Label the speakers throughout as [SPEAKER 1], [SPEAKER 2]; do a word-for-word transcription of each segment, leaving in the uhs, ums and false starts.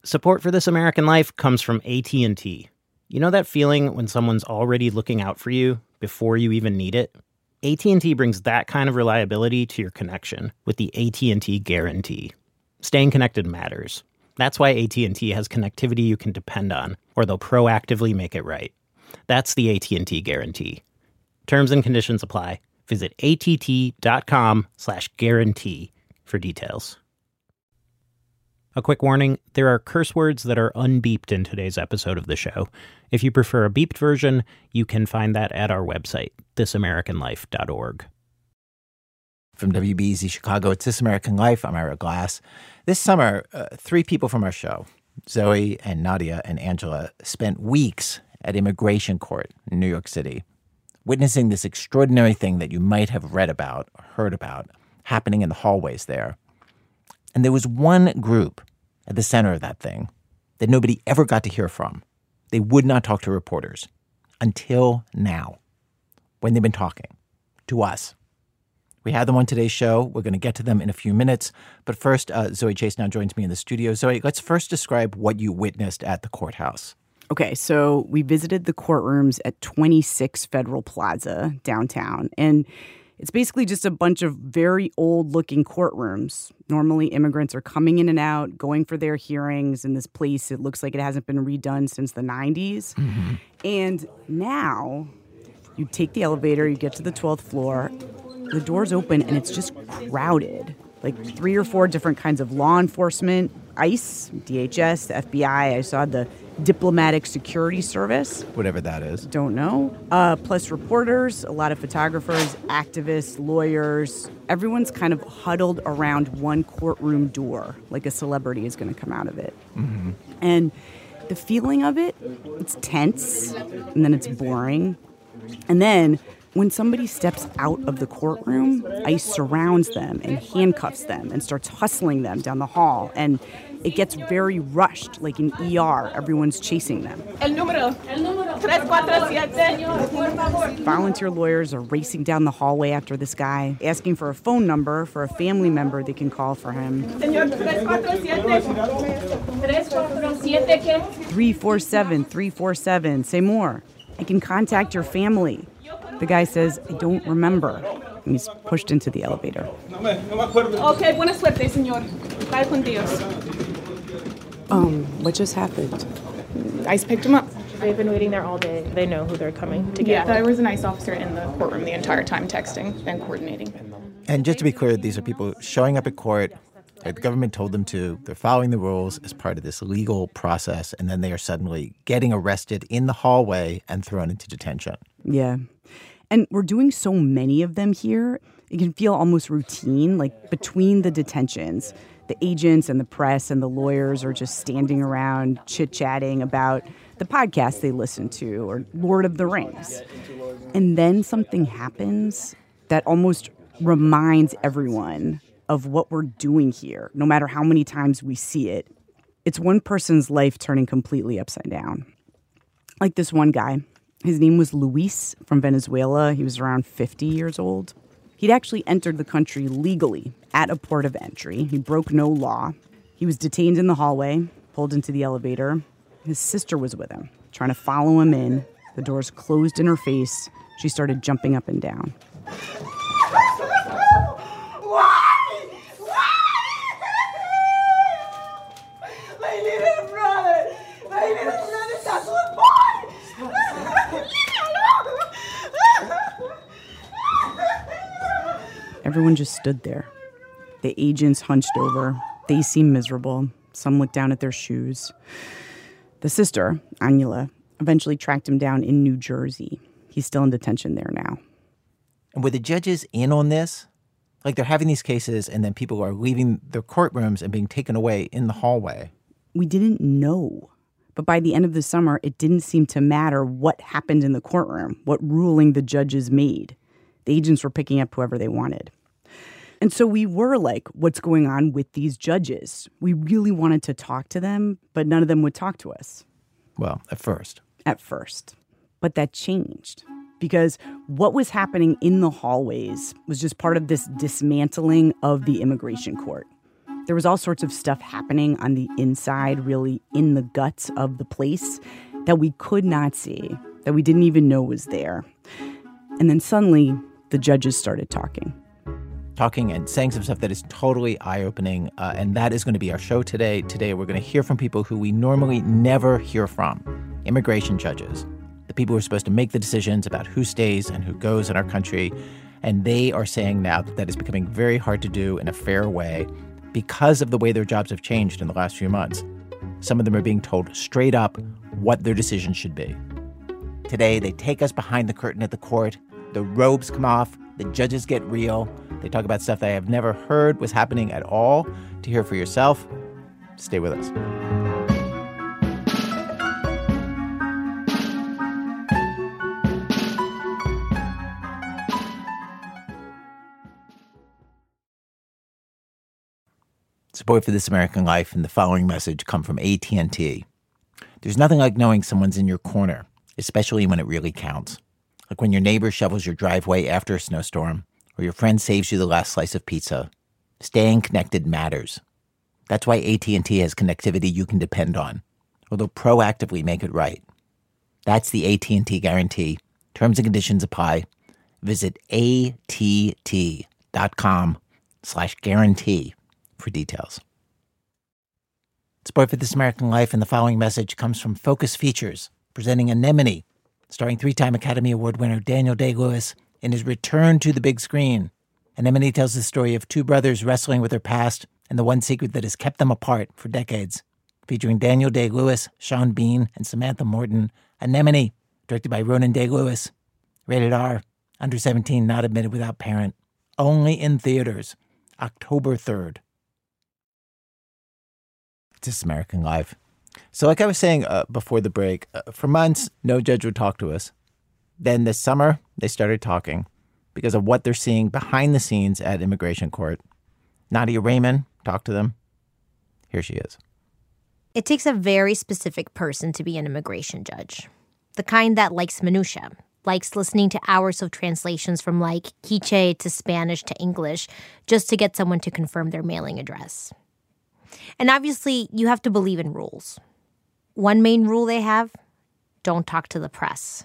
[SPEAKER 1] Support for This American Life comes from A T and T. You know that feeling when someone's already looking out for you before you even need it? A T and T brings that kind of reliability to your connection with the A T and T Guarantee. Staying connected matters. That's why A T and T has connectivity you can depend on, or they'll proactively make it right. That's the A T and T Guarantee. Terms and conditions apply. Visit att.com slash guarantee for details. A quick warning, there are curse words that are unbeeped in today's episode of the show. If you prefer a beeped version, you can find that at our website, this american life dot org.
[SPEAKER 2] From W B E Z Chicago, it's This American Life. I'm Ira Glass. This summer, uh, three people from our show, Zoe and Nadia and Angela, spent weeks at immigration court in New York City, witnessing this extraordinary thing that you might have read about or heard about happening in the hallways there. And there was one group at the center of that thing that nobody ever got to hear from. They would not talk to reporters until now, when they've been talking to us. We had them on today's show. We're going to get to them in a few minutes. But first, uh, Zoe Chase now joins me in the studio. Zoe, let's first describe what you witnessed at the courthouse.
[SPEAKER 3] Okay, so we visited the courtrooms at twenty-six Federal Plaza downtown. And it's basically just a bunch of very old-looking courtrooms. Normally, immigrants are coming in and out, going for their hearings in this place. It looks like it hasn't been redone since the nineties. Mm-hmm. And now, you take the elevator, you get to the twelfth floor, the doors open, and it's just crowded. Like three or four different kinds of law enforcement, ICE, D H S, the F B I. I saw the Diplomatic Security Service.
[SPEAKER 2] Whatever that is.
[SPEAKER 3] Don't know. Uh, plus reporters, a lot of photographers, activists, lawyers. Everyone's kind of huddled around one courtroom door, like a celebrity is going to come out of it. Mm-hmm. And the feeling of it, it's tense, and then it's boring. And then when somebody steps out of the courtroom, ICE surrounds them and handcuffs them and starts hustling them down the hall. And it gets very rushed, like in E R. Everyone's chasing them. El número. El número. three four seven. Volunteer lawyers are racing down the hallway after this guy, asking for a phone number for a family member they can call for him. three four seven, three four seven. Say more. I can contact your family. The guy says, I don't remember. And he's pushed into the elevator.
[SPEAKER 4] Okay, buena suerte, señor. Cae con Dios.
[SPEAKER 3] Um, what just happened?
[SPEAKER 4] ICE picked him up.
[SPEAKER 5] They've been waiting there all day. They know who they're coming to get.
[SPEAKER 4] Yeah, there was an ICE officer in the courtroom the entire time, texting and coordinating.
[SPEAKER 2] And just to be clear, these are people showing up at court. The government told them to. They're following the rules as part of this legal process, and then they are suddenly getting arrested in the hallway and thrown into detention.
[SPEAKER 3] Yeah. And we're doing so many of them here, it can feel almost routine, like between the detentions. The agents and the press and the lawyers are just standing around chit-chatting about the podcast they listen to or Lord of the Rings. And then something happens that almost reminds everyone of what we're doing here, no matter how many times we see it. It's one person's life turning completely upside down. Like this one guy. His name was Luis from Venezuela. He was around fifty years old. He'd actually entered the country legally at a port of entry. He broke no law. He was detained in the hallway, pulled into the elevator. His sister was with him, trying to follow him in. The doors closed in her face. She started jumping up and down. Everyone just stood there. The agents hunched over. They seemed miserable. Some looked down at their shoes. The sister, Angela, eventually tracked him down in New Jersey. He's still in detention there now.
[SPEAKER 2] And were the judges in on this? Like they're having these cases and then people are leaving their courtrooms and being taken away in the hallway.
[SPEAKER 3] We didn't know. But by the end of the summer, it didn't seem to matter what happened in the courtroom, what ruling the judges made. The agents were picking up whoever they wanted. And so we were like, what's going on with these judges? We really wanted to talk to them, but none of them would talk to us.
[SPEAKER 2] Well, at first.
[SPEAKER 3] At first. But that changed. Because what was happening in the hallways was just part of this dismantling of the immigration court. There was all sorts of stuff happening on the inside, really in the guts of the place, that we could not see, that we didn't even know was there. And then suddenly, the judges started talking.
[SPEAKER 2] Talking and saying some stuff that is totally eye-opening, uh, and that is going to be our show today. Today, we're going to hear from people who we normally never hear from, immigration judges, the people who are supposed to make the decisions about who stays and who goes in our country, and they are saying now that that is becoming very hard to do in a fair way because of the way their jobs have changed in the last few months. Some of them are being told straight up what their decision should be. Today, they take us behind the curtain at the court. The robes come off. The judges get real. They talk about stuff that I have never heard was happening at all. To hear for yourself, stay with us. Support for This American Life and the following message come from A T and T. There's nothing like knowing someone's in your corner, especially when it really counts. Like when your neighbor shovels your driveway after a snowstorm, or your friend saves you the last slice of pizza. Staying connected matters. That's why A T and T has connectivity you can depend on, or they'll proactively make it right. That's the A T and T guarantee. Terms and conditions apply. Visit att.com slash guarantee for details. Support for This American Life and the following message comes from Focus Features, presenting Anemone, starring three-time Academy Award winner Daniel Day-Lewis in his return to the big screen. Anemone tells the story of two brothers wrestling with their past and the one secret that has kept them apart for decades. Featuring Daniel Day-Lewis, Sean Bean, and Samantha Morton, Anemone, directed by Ronan Day-Lewis. Rated R, under seventeen, not admitted without parent. Only in theaters, October third. It's This American Life. So like I was saying uh, before the break, uh, for months, no judge would talk to us. Then this summer, they started talking because of what they're seeing behind the scenes at immigration court. Nadia Raymond talked to them. Here she is.
[SPEAKER 6] It takes a very specific person to be an immigration judge. The kind that likes minutia, likes listening to hours of translations from like Quiche to Spanish to English just to get someone to confirm their mailing address. And obviously, you have to believe in rules. One main rule they have, don't talk to the press.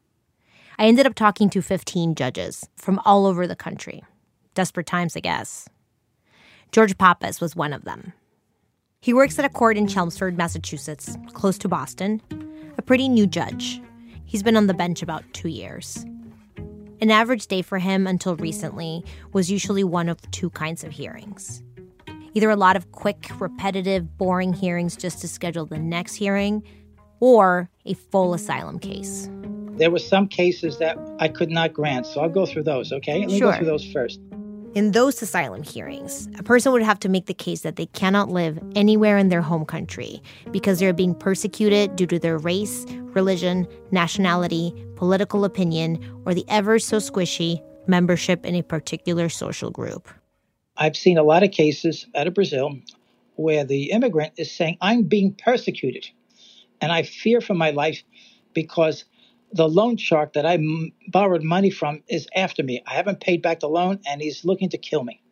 [SPEAKER 6] I ended up talking to fifteen judges from all over the country. Desperate times, I guess. George Pappas was one of them. He works at a court in Chelmsford, Massachusetts, close to Boston. A pretty new judge. He's been on the bench about two years. An average day for him until recently was usually one of two kinds of hearings. Either a lot of quick, repetitive, boring hearings just to schedule the next hearing, or a full asylum case.
[SPEAKER 7] There were some cases that I could not grant, so I'll go through those, okay? Let me
[SPEAKER 6] Sure.
[SPEAKER 7] go through those first.
[SPEAKER 6] In those asylum hearings, a person would have to make the case that they cannot live anywhere in their home country because they're being persecuted due to their race, religion, nationality, political opinion, or the ever so squishy membership in a particular social group.
[SPEAKER 7] I've seen a lot of cases out of Brazil where the immigrant is saying, I'm being persecuted. And I fear for my life because the loan shark that I m- borrowed money from is after me. I haven't paid back the loan, and he's looking to kill me.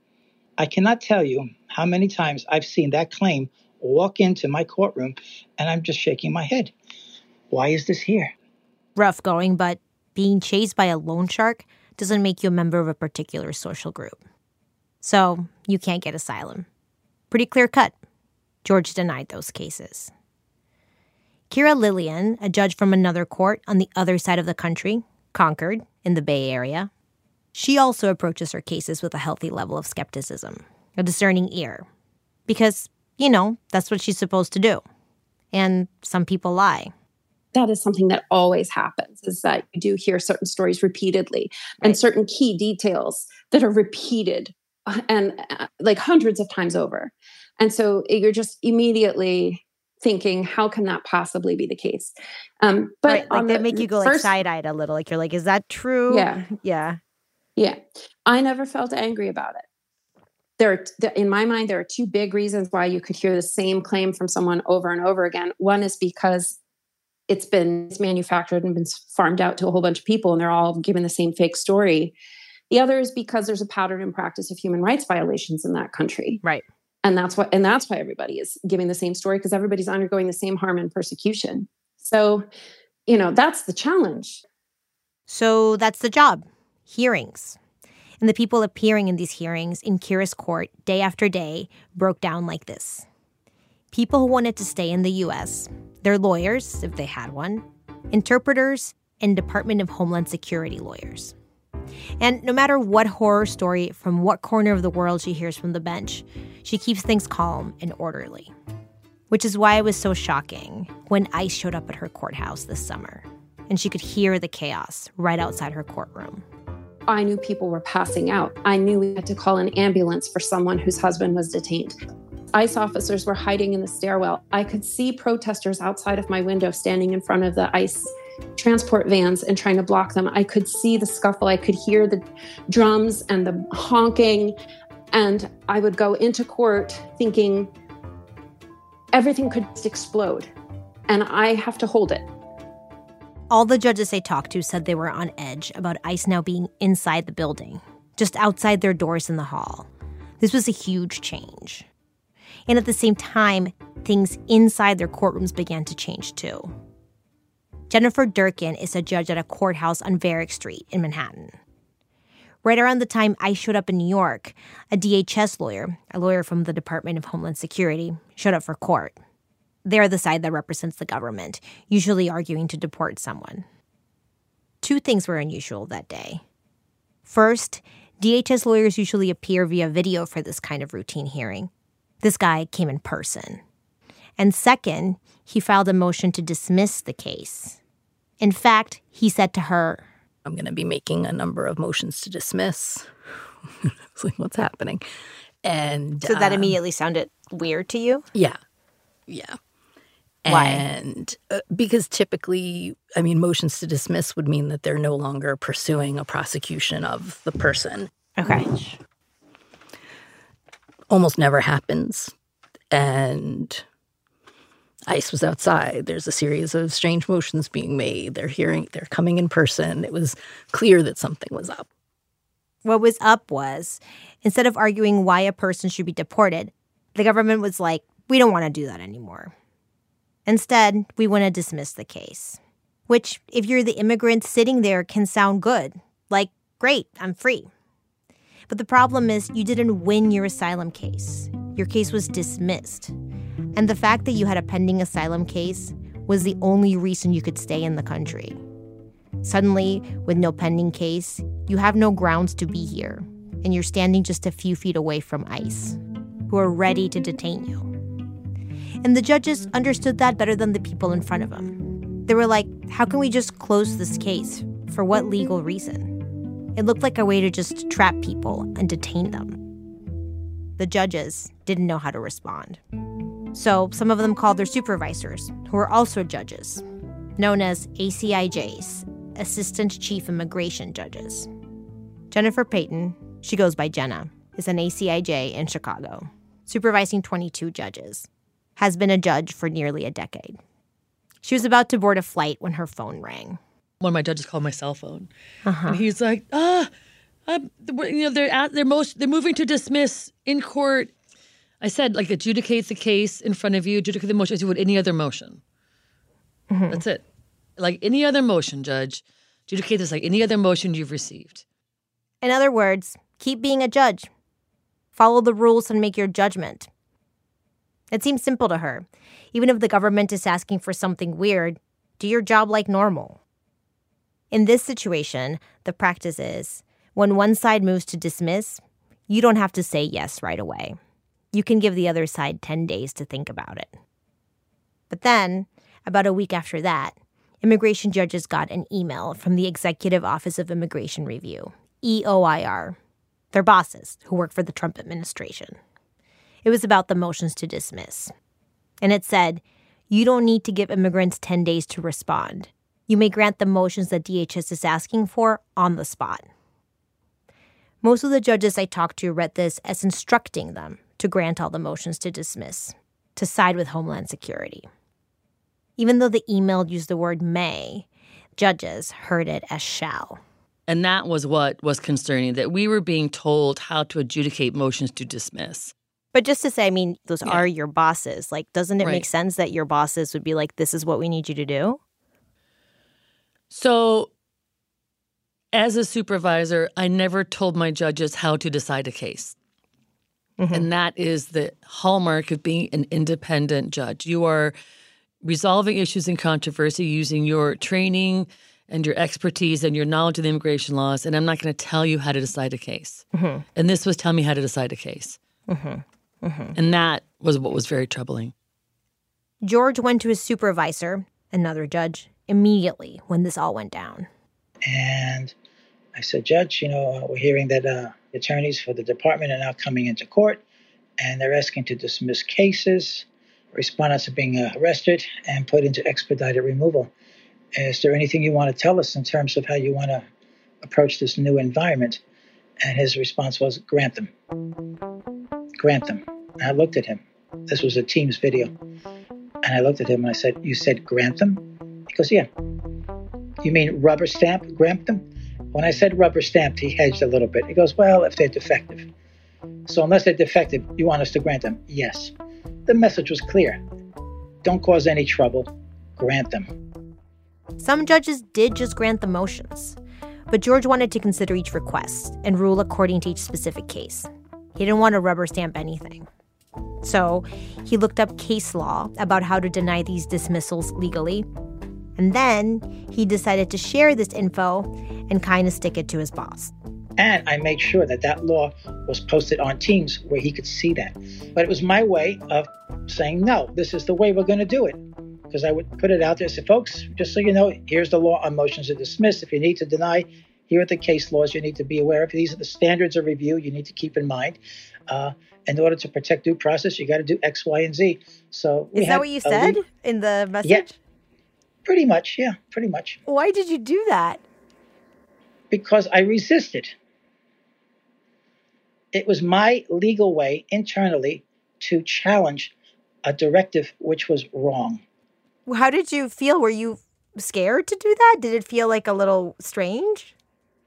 [SPEAKER 7] I cannot tell you how many times I've seen that claim walk into my courtroom, and I'm just shaking my head. Why is this here?
[SPEAKER 6] Rough going, but being chased by a loan shark doesn't make you a member of a particular social group. So you can't get asylum. Pretty clear cut. George denied those cases. Kira Lillian, a judge from another court on the other side of the country, Concord, in the Bay Area, she also approaches her cases with a healthy level of skepticism, a discerning ear. Because, you know, that's what she's supposed to do. And some people lie.
[SPEAKER 8] That is something that always happens, is that you do hear certain stories repeatedly and
[SPEAKER 6] Right.
[SPEAKER 8] certain key details that are repeated and uh, like hundreds of times over. And so you're just immediately thinking, how can that possibly be the case? Um, but
[SPEAKER 6] Right, like
[SPEAKER 8] on
[SPEAKER 6] they
[SPEAKER 8] the
[SPEAKER 6] make you go like
[SPEAKER 8] first-
[SPEAKER 6] side-eyed a little. Like you're like, is that true?
[SPEAKER 8] Yeah.
[SPEAKER 6] Yeah.
[SPEAKER 8] Yeah. I never felt angry about it. There, are, in my mind, there are two big reasons why you could hear the same claim from someone over and over again. One is because it's been it's manufactured and been farmed out to a whole bunch of people, and they're all given the same fake story. The other is because there's a pattern and practice of human rights violations in that country.
[SPEAKER 6] Right.
[SPEAKER 8] And that's what, and that's why everybody is giving the same story, because everybody's undergoing the same harm and persecution. So, you know, that's the challenge.
[SPEAKER 6] So that's the job, hearings. And the people appearing in these hearings in Kira's court day after day broke down like this. People who wanted to stay in the U S, their lawyers, if they had one, interpreters, and Department of Homeland Security lawyers. And no matter what horror story from what corner of the world she hears from the bench, she keeps things calm and orderly. Which is why it was so shocking when ICE showed up at her courthouse this summer, and she could hear the chaos right outside her courtroom.
[SPEAKER 8] I knew people were passing out. I knew we had to call an ambulance for someone whose husband was detained. ICE officers were hiding in the stairwell. I could see protesters outside of my window standing in front of the ICE transport vans and trying to block them. I could see the scuffle. I could hear the drums and the honking. And I would go into court thinking everything could just explode. And I have to hold it.
[SPEAKER 6] All the judges I talked to said they were on edge about ICE now being inside the building, just outside their doors in the hall. This was a huge change. And at the same time, things inside their courtrooms began to change too. Jennifer Durkin is a judge at a courthouse on Varick Street in Manhattan. Right around the time I showed up in New York, a D H S lawyer, a lawyer from the Department of Homeland Security, showed up for court. They're the side that represents the government, usually arguing to deport someone. Two things were unusual that day. First, D H S lawyers usually appear via video for this kind of routine hearing. This guy came in person. And second, he filed a motion to dismiss the case. In fact, he said to her,
[SPEAKER 9] I'm going to be making a number of motions to dismiss. I was like, what's happening? And
[SPEAKER 6] so that
[SPEAKER 9] um,
[SPEAKER 6] immediately sounded weird to you?
[SPEAKER 9] Yeah. Yeah.
[SPEAKER 6] Why?
[SPEAKER 9] And uh, because typically, I mean, motions to dismiss would mean that they're no longer pursuing a prosecution of the person.
[SPEAKER 6] Okay.
[SPEAKER 9] Which almost never happens. And ICE was outside. There's a series of strange motions being made. They're hearing, they're coming in person. It was clear that something was up.
[SPEAKER 6] What was up was, instead of arguing why a person should be deported, the government was like, we don't want to do that anymore. Instead, we want to dismiss the case. Which, if you're the immigrant sitting there, can sound good. Like, great, I'm free. But the problem is you didn't win your asylum case. Your case was dismissed. And the fact that you had a pending asylum case was the only reason you could stay in the country. Suddenly, with no pending case, you have no grounds to be here, and you're standing just a few feet away from ICE, who are ready to detain you. And the judges understood that better than the people in front of them. They were like, how can we just close this case? For what legal reason? It looked like a way to just trap people and detain them. The judges didn't know how to respond. So some of them called their supervisors, who were also judges, known as A C I Js, Assistant Chief Immigration Judges. Jennifer Payton, she goes by Jenna, is an A C I J in Chicago, supervising twenty-two judges, has been a judge for nearly a decade. She was about to board a flight when her phone rang.
[SPEAKER 10] One of my judges called my cell phone,
[SPEAKER 6] uh-huh.
[SPEAKER 10] and he's like, "Ah, uh, you know, they're at, they're most they're moving to dismiss in court." I said, like, adjudicates the case in front of you, adjudicate the motion as you would any other motion.
[SPEAKER 6] Mm-hmm.
[SPEAKER 10] That's it. Like any other motion, Judge, adjudicate this like any other motion you've received.
[SPEAKER 6] In other words, keep being a judge. Follow the rules and make your judgment. It seems simple to her. Even if the government is asking for something weird, do your job like normal. In this situation, the practice is, when one side moves to dismiss, you don't have to say yes right away. You can give the other side ten days to think about it. But then, about a week after that, immigration judges got an email from the Executive Office of Immigration Review, E O I R, their bosses who work for the Trump administration. It was about the motions to dismiss. And it said, you don't need to give immigrants ten days to respond. You may grant the motions that D H S is asking for on the spot. Most of the judges I talked to read this as instructing them to grant all the motions to dismiss, to side with Homeland Security. Even though the email used the word may, judges heard it as shall.
[SPEAKER 10] And that was what was concerning, that we were being told how to adjudicate motions to dismiss.
[SPEAKER 6] But just to say, I mean, those yeah. are your bosses. Like, doesn't it
[SPEAKER 10] right.
[SPEAKER 6] make sense that your bosses would be like, this is what we need you to do?
[SPEAKER 10] So as a supervisor, I never told my judges how to decide a case. Mm-hmm. And that is the hallmark of being an independent judge. You are resolving issues and controversy using your training and your expertise and your knowledge of the immigration laws, and I'm not going to tell you how to decide a case. Mm-hmm. And this was tell me how to decide a case. Mm-hmm. Mm-hmm. And that was what was very troubling.
[SPEAKER 6] George went to his supervisor, another judge, immediately when this all went down.
[SPEAKER 7] And I said, Judge, you know, uh, we're hearing that uh, attorneys for the department are now coming into court, and they're asking to dismiss cases. Respondents are being uh, arrested and put into expedited removal. Is there anything you want to tell us in terms of how you want to approach this new environment? And his response was, grant them. Grant them. And I looked at him. This was a Teams video. And I looked at him and I said, you said grant them? He goes, yeah. You mean rubber stamp, grant them? When I said rubber stamped, he hedged a little bit. He goes, well, if they're defective. So unless they're defective, you want us to grant them? Yes. The message was clear. Don't cause any trouble. Grant them.
[SPEAKER 6] Some judges did just grant the motions, but George wanted to consider each request and rule according to each specific case. He didn't want to rubber stamp anything. So he looked up case law about how to deny these dismissals legally, and then he decided to share this info and kind of stick it to his boss.
[SPEAKER 7] And I made sure that that law was posted on Teams where he could see that. But it was my way of saying, no, this is the way we're going to do it. Because I would put it out there and say, folks, just so you know, here's the law on motions to dismiss. If you need to deny, here are the case laws you need to be aware of. These are the standards of review you need to keep in mind. Uh, in order to protect due process, you got to do X, Y, and Z. So
[SPEAKER 6] Is that what you said lead- in the message?
[SPEAKER 7] Yeah, pretty much. Yeah, pretty much.
[SPEAKER 6] Why did you do that?
[SPEAKER 7] Because I resisted. It was my legal way internally to challenge a directive which was wrong.
[SPEAKER 6] How did you feel? Were you scared to do that? Did it feel like a little strange?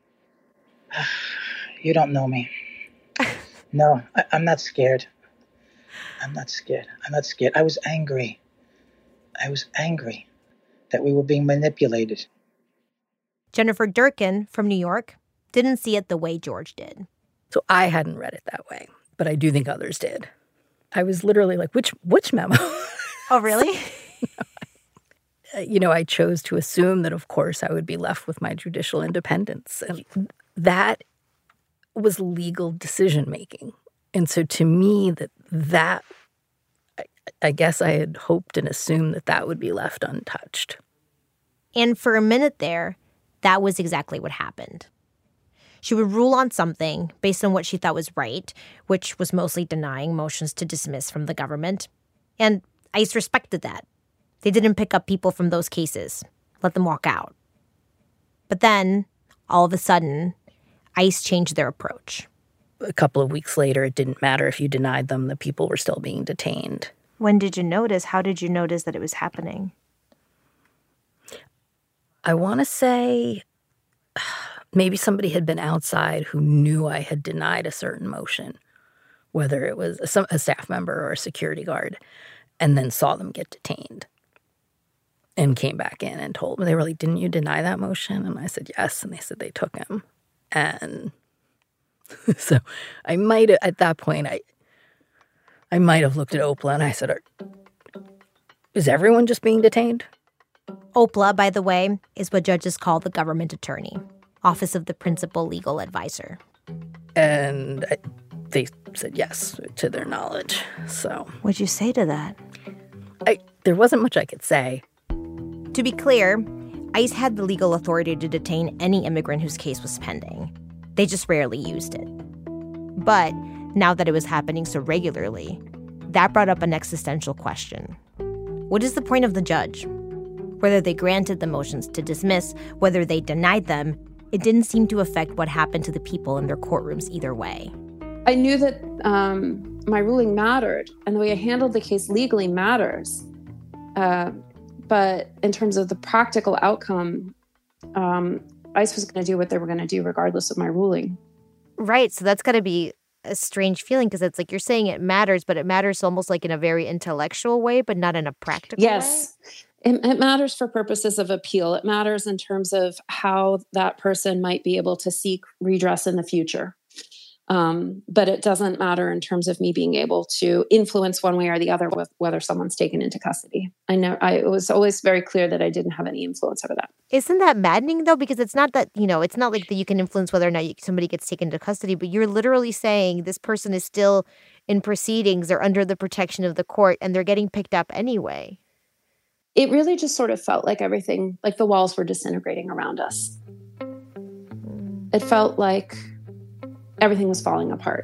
[SPEAKER 7] You don't know me. No, I, I'm not scared. I'm not scared. I'm not scared. I was angry. I was angry that we were being manipulated.
[SPEAKER 6] Jennifer Durkin from New York didn't see it the way George did.
[SPEAKER 9] So I hadn't read it that way, but I do think others did. I was literally like, which which memo?
[SPEAKER 6] Oh, really?
[SPEAKER 9] You know, I chose to assume that, of course, I would be left with my judicial independence. And that was legal decision-making. And so to me, that, that I, I guess I had hoped and assumed that that would be left untouched.
[SPEAKER 6] And for a minute there, that was exactly what happened. She would rule on something based on what she thought was right, which was mostly denying motions to dismiss from the government. And ICE respected that. They didn't pick up people from those cases, let them walk out. But then, all of a sudden, ICE changed their approach.
[SPEAKER 9] A couple of weeks later, it didn't matter if you denied them, the people were still being detained.
[SPEAKER 6] When did you notice? How did you notice that it was happening?
[SPEAKER 9] I want to say maybe somebody had been outside who knew I had denied a certain motion, whether it was a, a staff member or a security guard, and then saw them get detained. And came back in and told me, they were like, didn't you deny that motion? And I said, yes. And they said they took him. And so I might have, at that point, I I might have looked at Opla and I said, Are, is everyone just being detained?
[SPEAKER 6] Opla, by the way, is what judges call the government attorney, Office of the Principal Legal Advisor.
[SPEAKER 9] And I, they said yes, to their knowledge. So
[SPEAKER 6] what'd you say to that?
[SPEAKER 9] I there wasn't much I could say.
[SPEAKER 6] To be clear, ICE had the legal authority to detain any immigrant whose case was pending. They just rarely used it. But now that it was happening so regularly, that brought up an existential question. What is the point of the judge? Whether they granted the motions to dismiss, whether they denied them, it didn't seem to affect what happened to the people in their courtrooms either way.
[SPEAKER 8] I knew that um, my ruling mattered, and the way I handled the case legally matters. Uh, But in terms of the practical outcome, um, ICE was going to do what they were going to do regardless of my ruling.
[SPEAKER 6] Right. So that's got to be a strange feeling because it's like you're saying it matters, but it matters almost like in a very intellectual way, but not in a practical
[SPEAKER 8] yes.
[SPEAKER 6] way.
[SPEAKER 8] It, it matters for purposes of appeal. It matters in terms of how that person might be able to seek redress in the future. Um, but it doesn't matter in terms of me being able to influence one way or the other with whether someone's taken into custody. I know I, it was always very clear that I didn't have any influence over that.
[SPEAKER 6] Isn't that maddening, though? Because it's not that, you know, it's not like that you can influence whether or not you, somebody gets taken into custody, but you're literally saying this person is still in proceedings or under the protection of the court and they're getting picked up anyway.
[SPEAKER 8] It really just sort of felt like everything, like the walls were disintegrating around us. It felt like everything was falling apart.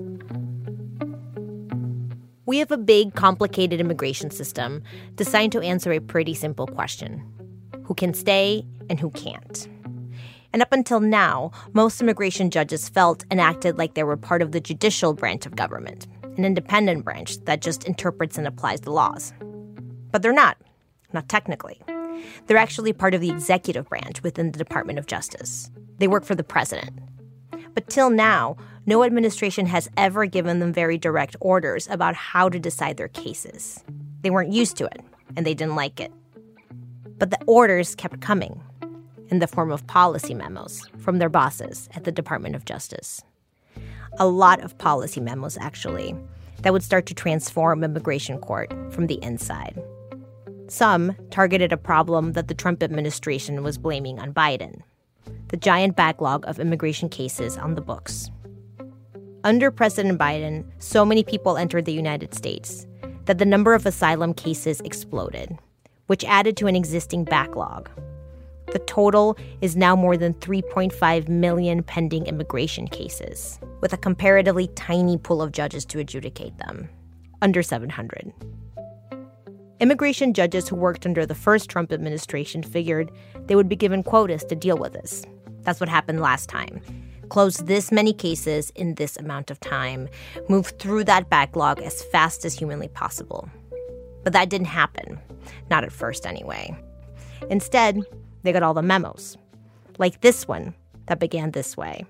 [SPEAKER 6] We have a big, complicated immigration system designed to answer a pretty simple question: who can stay and who can't? And up until now, most immigration judges felt and acted like they were part of the judicial branch of government, an independent branch that just interprets and applies the laws. But they're not, not technically. They're actually part of the executive branch within the Department of Justice. They work for the president. But till now, no administration has ever given them very direct orders about how to decide their cases. They weren't used to it, and they didn't like it. But the orders kept coming in the form of policy memos from their bosses at the Department of Justice. A lot of policy memos, actually, that would start to transform immigration court from the inside. Some targeted a problem that the Trump administration was blaming on Biden: the giant backlog of immigration cases on the books. Under President Biden, so many people entered the United States that the number of asylum cases exploded, which added to an existing backlog. The total is now more than three point five million pending immigration cases, with a comparatively tiny pool of judges to adjudicate them, under seven hundred. Immigration judges who worked under the first Trump administration figured they would be given quotas to deal with this. That's what happened last time. Close this many cases in this amount of time, move through that backlog as fast as humanly possible. But that didn't happen. Not at first, anyway. Instead, they got all the memos, like this one that began this way.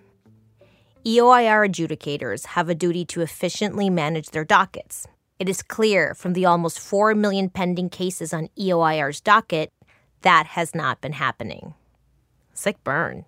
[SPEAKER 6] E O I R adjudicators have a duty to efficiently manage their dockets. It is clear from the almost four million pending cases on E O I R's docket that has not been happening. Sick burn.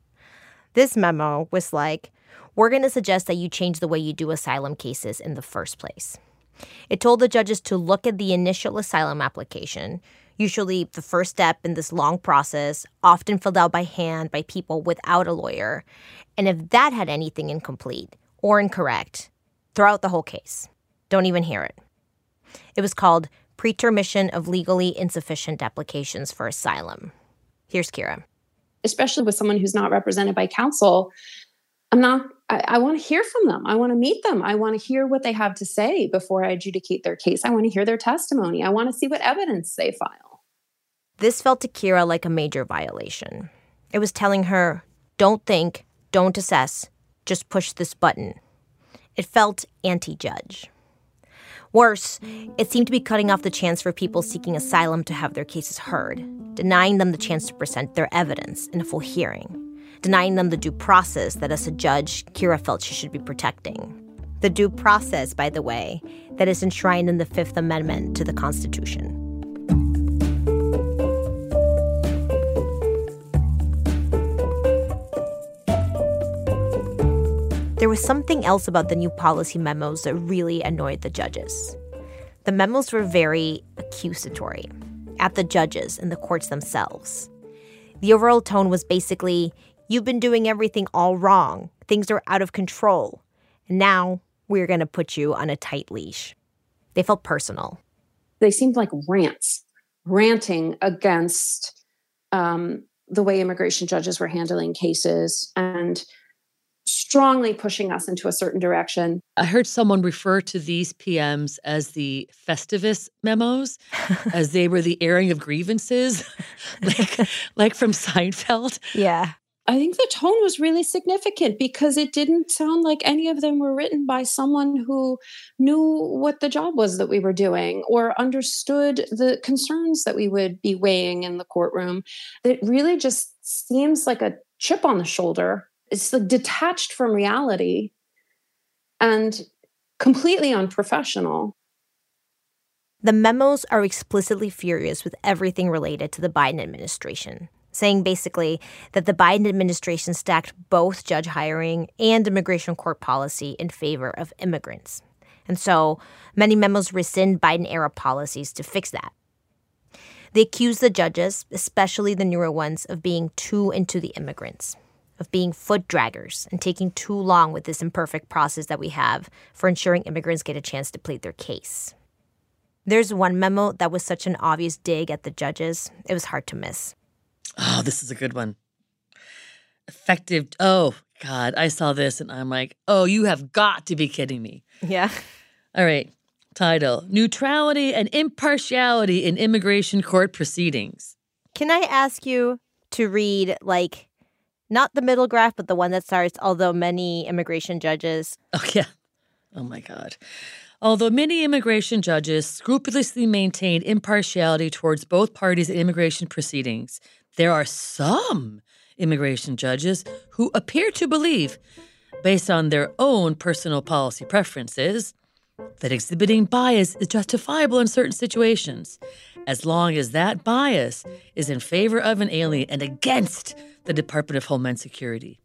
[SPEAKER 6] This memo was like, we're going to suggest that you change the way you do asylum cases in the first place. It told the judges to look at the initial asylum application, usually the first step in this long process, often filled out by hand by people without a lawyer. And if that had anything incomplete or incorrect, throw out the whole case. Don't even hear it. It was called Pretermission of Legally Insufficient Applications for Asylum. Here's Kira.
[SPEAKER 8] Especially with someone who's not represented by counsel, I'm not, I, I want to hear from them. I want to meet them. I want to hear what they have to say before I adjudicate their case. I want to hear their testimony. I want to see what evidence they file.
[SPEAKER 6] This felt to Kira like a major violation. It was telling her, don't think, don't assess, just push this button. It felt anti-judge. Worse, it seemed to be cutting off the chance for people seeking asylum to have their cases heard, denying them the chance to present their evidence in a full hearing, denying them the due process that as a judge, Kira felt she should be protecting. The due process, by the way, that is enshrined in the Fifth Amendment to the Constitution. There was something else about the new policy memos that really annoyed the judges. The memos were very accusatory at the judges and the courts themselves. The overall tone was basically, you've been doing everything all wrong. Things are out of control. And now we're going to put you on a tight leash. They felt personal.
[SPEAKER 8] They seemed like rants, ranting against um, the way immigration judges were handling cases and strongly pushing us into a certain direction.
[SPEAKER 10] I heard someone refer to these P Ms as the Festivus memos, as they were the airing of grievances, like, like from Seinfeld.
[SPEAKER 6] Yeah.
[SPEAKER 8] I think the tone was really significant because it didn't sound like any of them were written by someone who knew what the job was that we were doing or understood the concerns that we would be weighing in the courtroom. It really just seems like a chip on the shoulder. It's like detached from reality and completely unprofessional.
[SPEAKER 6] The memos are explicitly furious with everything related to the Biden administration, saying basically that the Biden administration stacked both judge hiring and immigration court policy in favor of immigrants. And so many memos rescind Biden-era policies to fix that. They accuse the judges, especially the newer ones, of being too into the immigrants, of being foot draggers and taking too long with this imperfect process that we have for ensuring immigrants get a chance to plead their case. There's one memo that was such an obvious dig at the judges, it was hard to miss.
[SPEAKER 10] Oh, this is a good one. Effective. Oh, God, I saw this and I'm like, oh, you have got to be kidding me.
[SPEAKER 6] Yeah.
[SPEAKER 10] All right. Title, Neutrality and Impartiality in Immigration Court Proceedings.
[SPEAKER 6] Can I ask you to read, like, not the middle graph, but the one that starts, although many immigration judges.
[SPEAKER 10] Oh, yeah. Oh, my God. Although many immigration judges scrupulously maintain impartiality towards both parties in immigration proceedings, there are some immigration judges who appear to believe, based on their own personal policy preferences, that exhibiting bias is justifiable in certain situations, as long as that bias is in favor of an alien and against the Department of Homeland Security.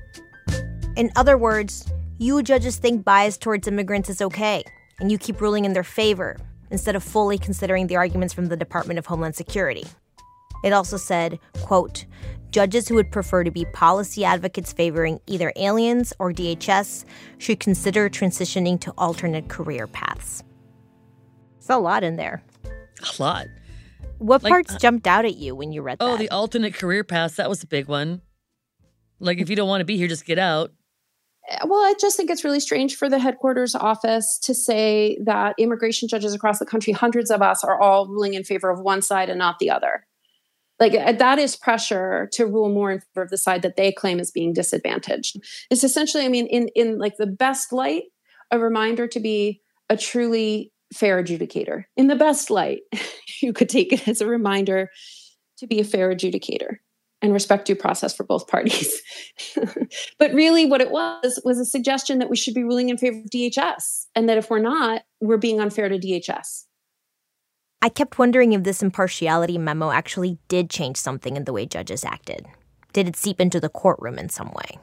[SPEAKER 6] In other words, you judges think bias towards immigrants is okay, and you keep ruling in their favor instead of fully considering the arguments from the Department of Homeland Security. It also said, quote, judges who would prefer to be policy advocates favoring either aliens or D H S should consider transitioning to alternate career paths. It's a lot in there.
[SPEAKER 10] A lot.
[SPEAKER 6] What
[SPEAKER 10] like,
[SPEAKER 6] parts
[SPEAKER 10] uh,
[SPEAKER 6] jumped out at you when you read
[SPEAKER 10] oh,
[SPEAKER 6] that?
[SPEAKER 10] Oh, the alternate career paths, that was a big one. Like, if you don't want to be here, just get out.
[SPEAKER 8] Well, I just think it's really strange for the headquarters office to say that immigration judges across the country, hundreds of us, are all ruling in favor of one side and not the other. Like, that is pressure to rule more in favor of the side that they claim is being disadvantaged. It's essentially, I mean, in, in like the best light, a reminder to be a truly fair adjudicator. In the best light, you could take it as a reminder to be a fair adjudicator and respect due process for both parties. But really what it was, was a suggestion that we should be ruling in favor of D H S, and that if we're not, we're being unfair to D H S.
[SPEAKER 6] I kept wondering if this impartiality memo actually did change something in the way judges acted. Did it seep into the courtroom in some way?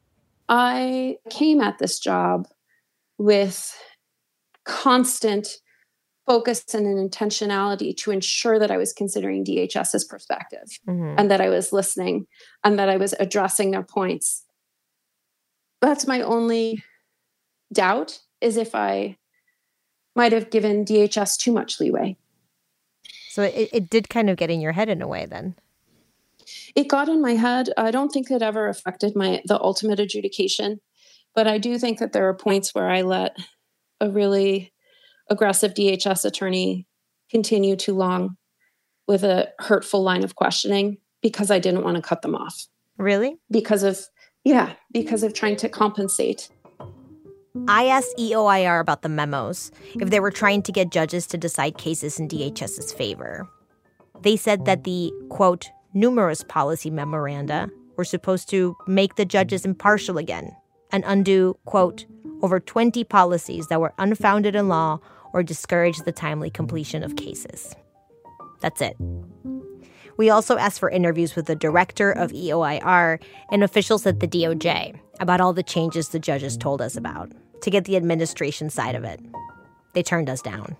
[SPEAKER 8] I came at this job with constant focus and an intentionality to ensure that I was considering DHS's perspective, mm-hmm. and that I was listening and that I was addressing their points. That's my only doubt, is if I might have given D H S too much leeway.
[SPEAKER 6] So it, it did kind of get in your head in a way then.
[SPEAKER 8] It got in my head. I don't think it ever affected my the ultimate adjudication, but I do think that there are points where I let a really aggressive D H S attorney continue too long with a hurtful line of questioning because I didn't want to cut them off.
[SPEAKER 6] Really?
[SPEAKER 8] Because of, yeah, because of trying to compensate.
[SPEAKER 6] I asked E O I R about the memos, if they were trying to get judges to decide cases in DHS's favor. They said that the, quote, numerous policy memoranda were supposed to make the judges impartial again and undo, quote, over twenty policies that were unfounded in law or discourage the timely completion of cases. That's it. We also asked for interviews with the director of E O I R and officials at the D O J about all the changes the judges told us about, to get the administration side of it. They turned us down.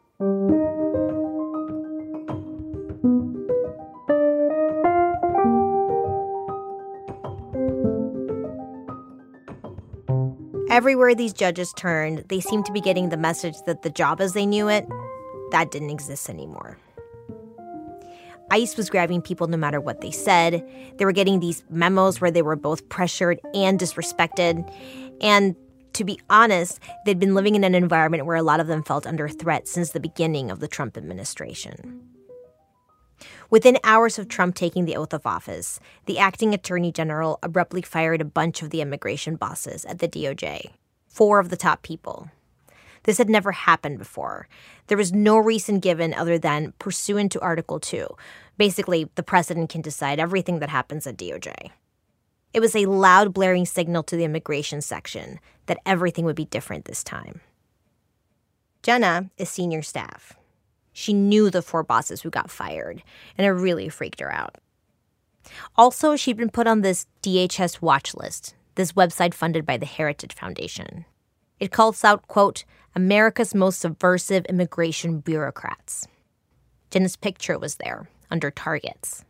[SPEAKER 6] Everywhere these judges turned, they seemed to be getting the message that the job as they knew it, that didn't exist anymore. ICE was grabbing people no matter what they said. They were getting these memos where they were both pressured and disrespected. And to be honest, they'd been living in an environment where a lot of them felt under threat since the beginning of the Trump administration. Within hours of Trump taking the oath of office, the acting attorney general abruptly fired a bunch of the immigration bosses at the D O J, four of the top people. This had never happened before. There was no reason given other than pursuant to Article two. Basically, the president can decide everything that happens at D O J. It was a loud, blaring signal to the immigration section that everything would be different this time. Jenna is senior staff. She knew the four bosses who got fired, and it really freaked her out. Also, she'd been put on this D H S watch list, this website funded by the Heritage Foundation. It calls out, quote, America's most subversive immigration bureaucrats. Jenna's picture was there, under targets.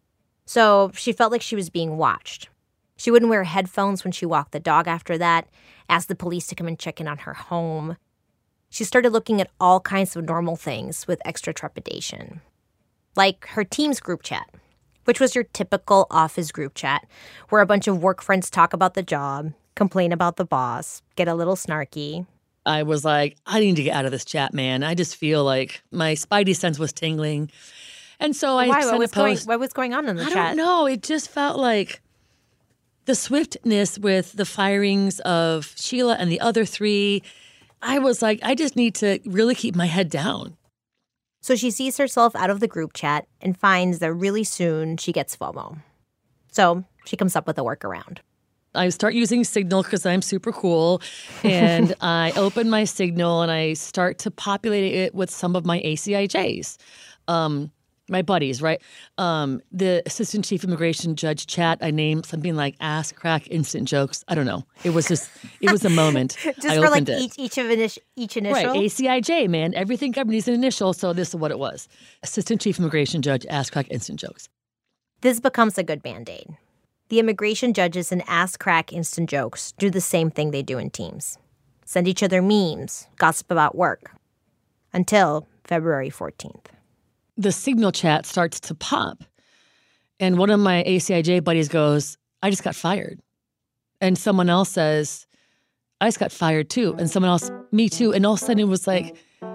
[SPEAKER 6] So she felt like she was being watched. She wouldn't wear headphones when she walked the dog after that, asked the police to come and check in on her home. She started looking at all kinds of normal things with extra trepidation. Like her team's group chat, which was your typical office group chat where a bunch of work friends talk about the job, complain about the boss, get a little snarky.
[SPEAKER 10] I was like, I need to get out of this chat, man. I just feel like my spidey sense was tingling. And so I
[SPEAKER 6] Why?
[SPEAKER 10] sent
[SPEAKER 6] What was,
[SPEAKER 10] a post.
[SPEAKER 6] going, what was going on in the
[SPEAKER 10] I
[SPEAKER 6] chat?
[SPEAKER 10] don't know. It just felt like the swiftness with the firings of Sheila and the other three. I was like, I just need to really keep my head down.
[SPEAKER 6] So she sees herself out of the group chat and finds that really soon she gets FOMO. So she comes up with a workaround.
[SPEAKER 10] I start using Signal because I'm super cool. And I open my Signal and I start to populate it with some of my A C I Js. Um, my buddies, right? Um, the assistant chief immigration judge chat, I named something like ass crack instant jokes. I don't know. It was just, it was a moment.
[SPEAKER 6] Just
[SPEAKER 10] I
[SPEAKER 6] for like
[SPEAKER 10] opened it.
[SPEAKER 6] each, each of init- each initial?
[SPEAKER 10] Right, A C I J, man. Everything government needs an initial, so this is what it was. Assistant chief immigration judge, ass crack instant jokes.
[SPEAKER 6] This becomes a good Band-Aid. The immigration judges in ass crack instant jokes do the same thing they do in teams. Send each other memes, gossip about work. Until February fourteenth.
[SPEAKER 10] The Signal chat starts to pop. And one of my A C I J buddies goes, I just got fired. And someone else says, I just got fired too. And someone else, me too. And all of a sudden it was like,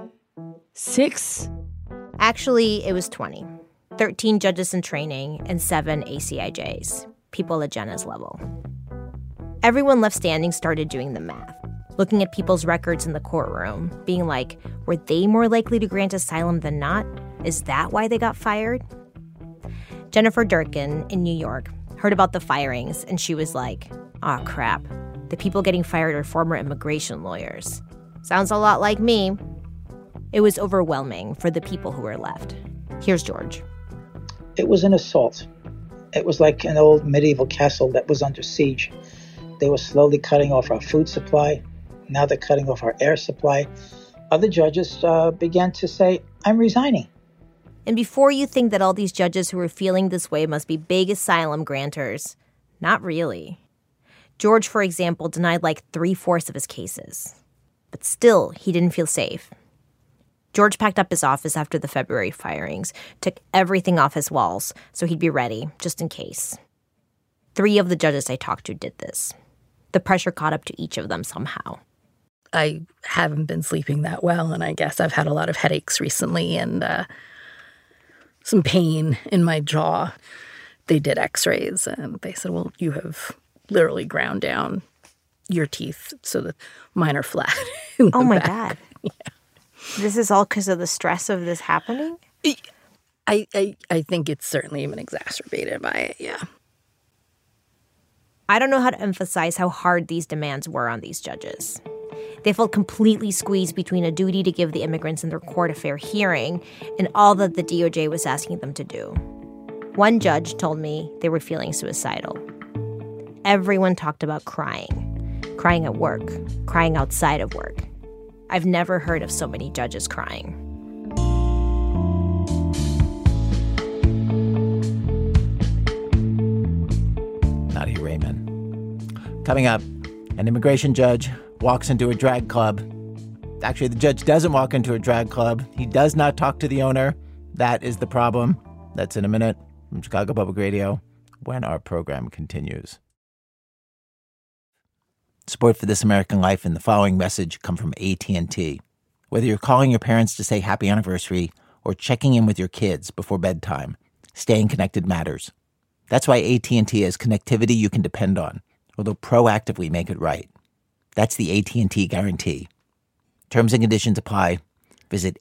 [SPEAKER 10] six?
[SPEAKER 6] Actually, it was twenty. thirteen judges in training and seven A C I Js, people at Jenna's level. Everyone left standing started doing the math, looking at people's records in the courtroom, being like, were they more likely to grant asylum than not? Is that why they got fired? Jennifer Durkin in New York heard about the firings, and she was like, oh, crap. The people getting fired are former immigration lawyers. Sounds a lot like me. It was overwhelming for the people who were left. Here's George.
[SPEAKER 7] It was an assault. It was like an old medieval castle that was under siege. They were slowly cutting off our food supply. Now they're cutting off our air supply. Other judges uh, began to say, I'm resigning.
[SPEAKER 6] And before you think that all these judges who are feeling this way must be big asylum granters, not really. George, for example, denied like three-fourths of his cases. But still, he didn't feel safe. George packed up his office after the February firings, took everything off his walls so he'd be ready, just in case. Three of the judges I talked to did this. The pressure caught up to each of them somehow.
[SPEAKER 9] I haven't been sleeping that well, and I guess I've had a lot of headaches recently and uh, some pain in my jaw. They did x-rays, and they said, well, you have literally ground down your teeth so that mine are flat.
[SPEAKER 6] Oh, my
[SPEAKER 9] back.
[SPEAKER 6] God.
[SPEAKER 9] Yeah.
[SPEAKER 6] This is all because of the stress of this happening?
[SPEAKER 9] I, I, I think it's certainly even exacerbated by it, yeah.
[SPEAKER 6] I don't know how to emphasize how hard these demands were on these judges. They felt completely squeezed between a duty to give the immigrants in their court a fair hearing and all that the D O J was asking them to do. One judge told me they were feeling suicidal. Everyone talked about crying. Crying at work. Crying outside of work. I've never heard of so many judges crying.
[SPEAKER 2] Nadia Raymond. Coming up, an immigration judge walks into a drag club. Actually, the judge doesn't walk into a drag club. He does not talk to the owner. That is the problem. That's in a minute from Chicago Public Radio when our program continues. Support for This American Life and the following message come from A T and T. Whether you're calling your parents to say happy anniversary or checking in with your kids before bedtime, staying connected matters. That's why A T and T has connectivity you can depend on, or they'll proactively make it right. That's the A T and T guarantee. Terms and conditions apply. Visit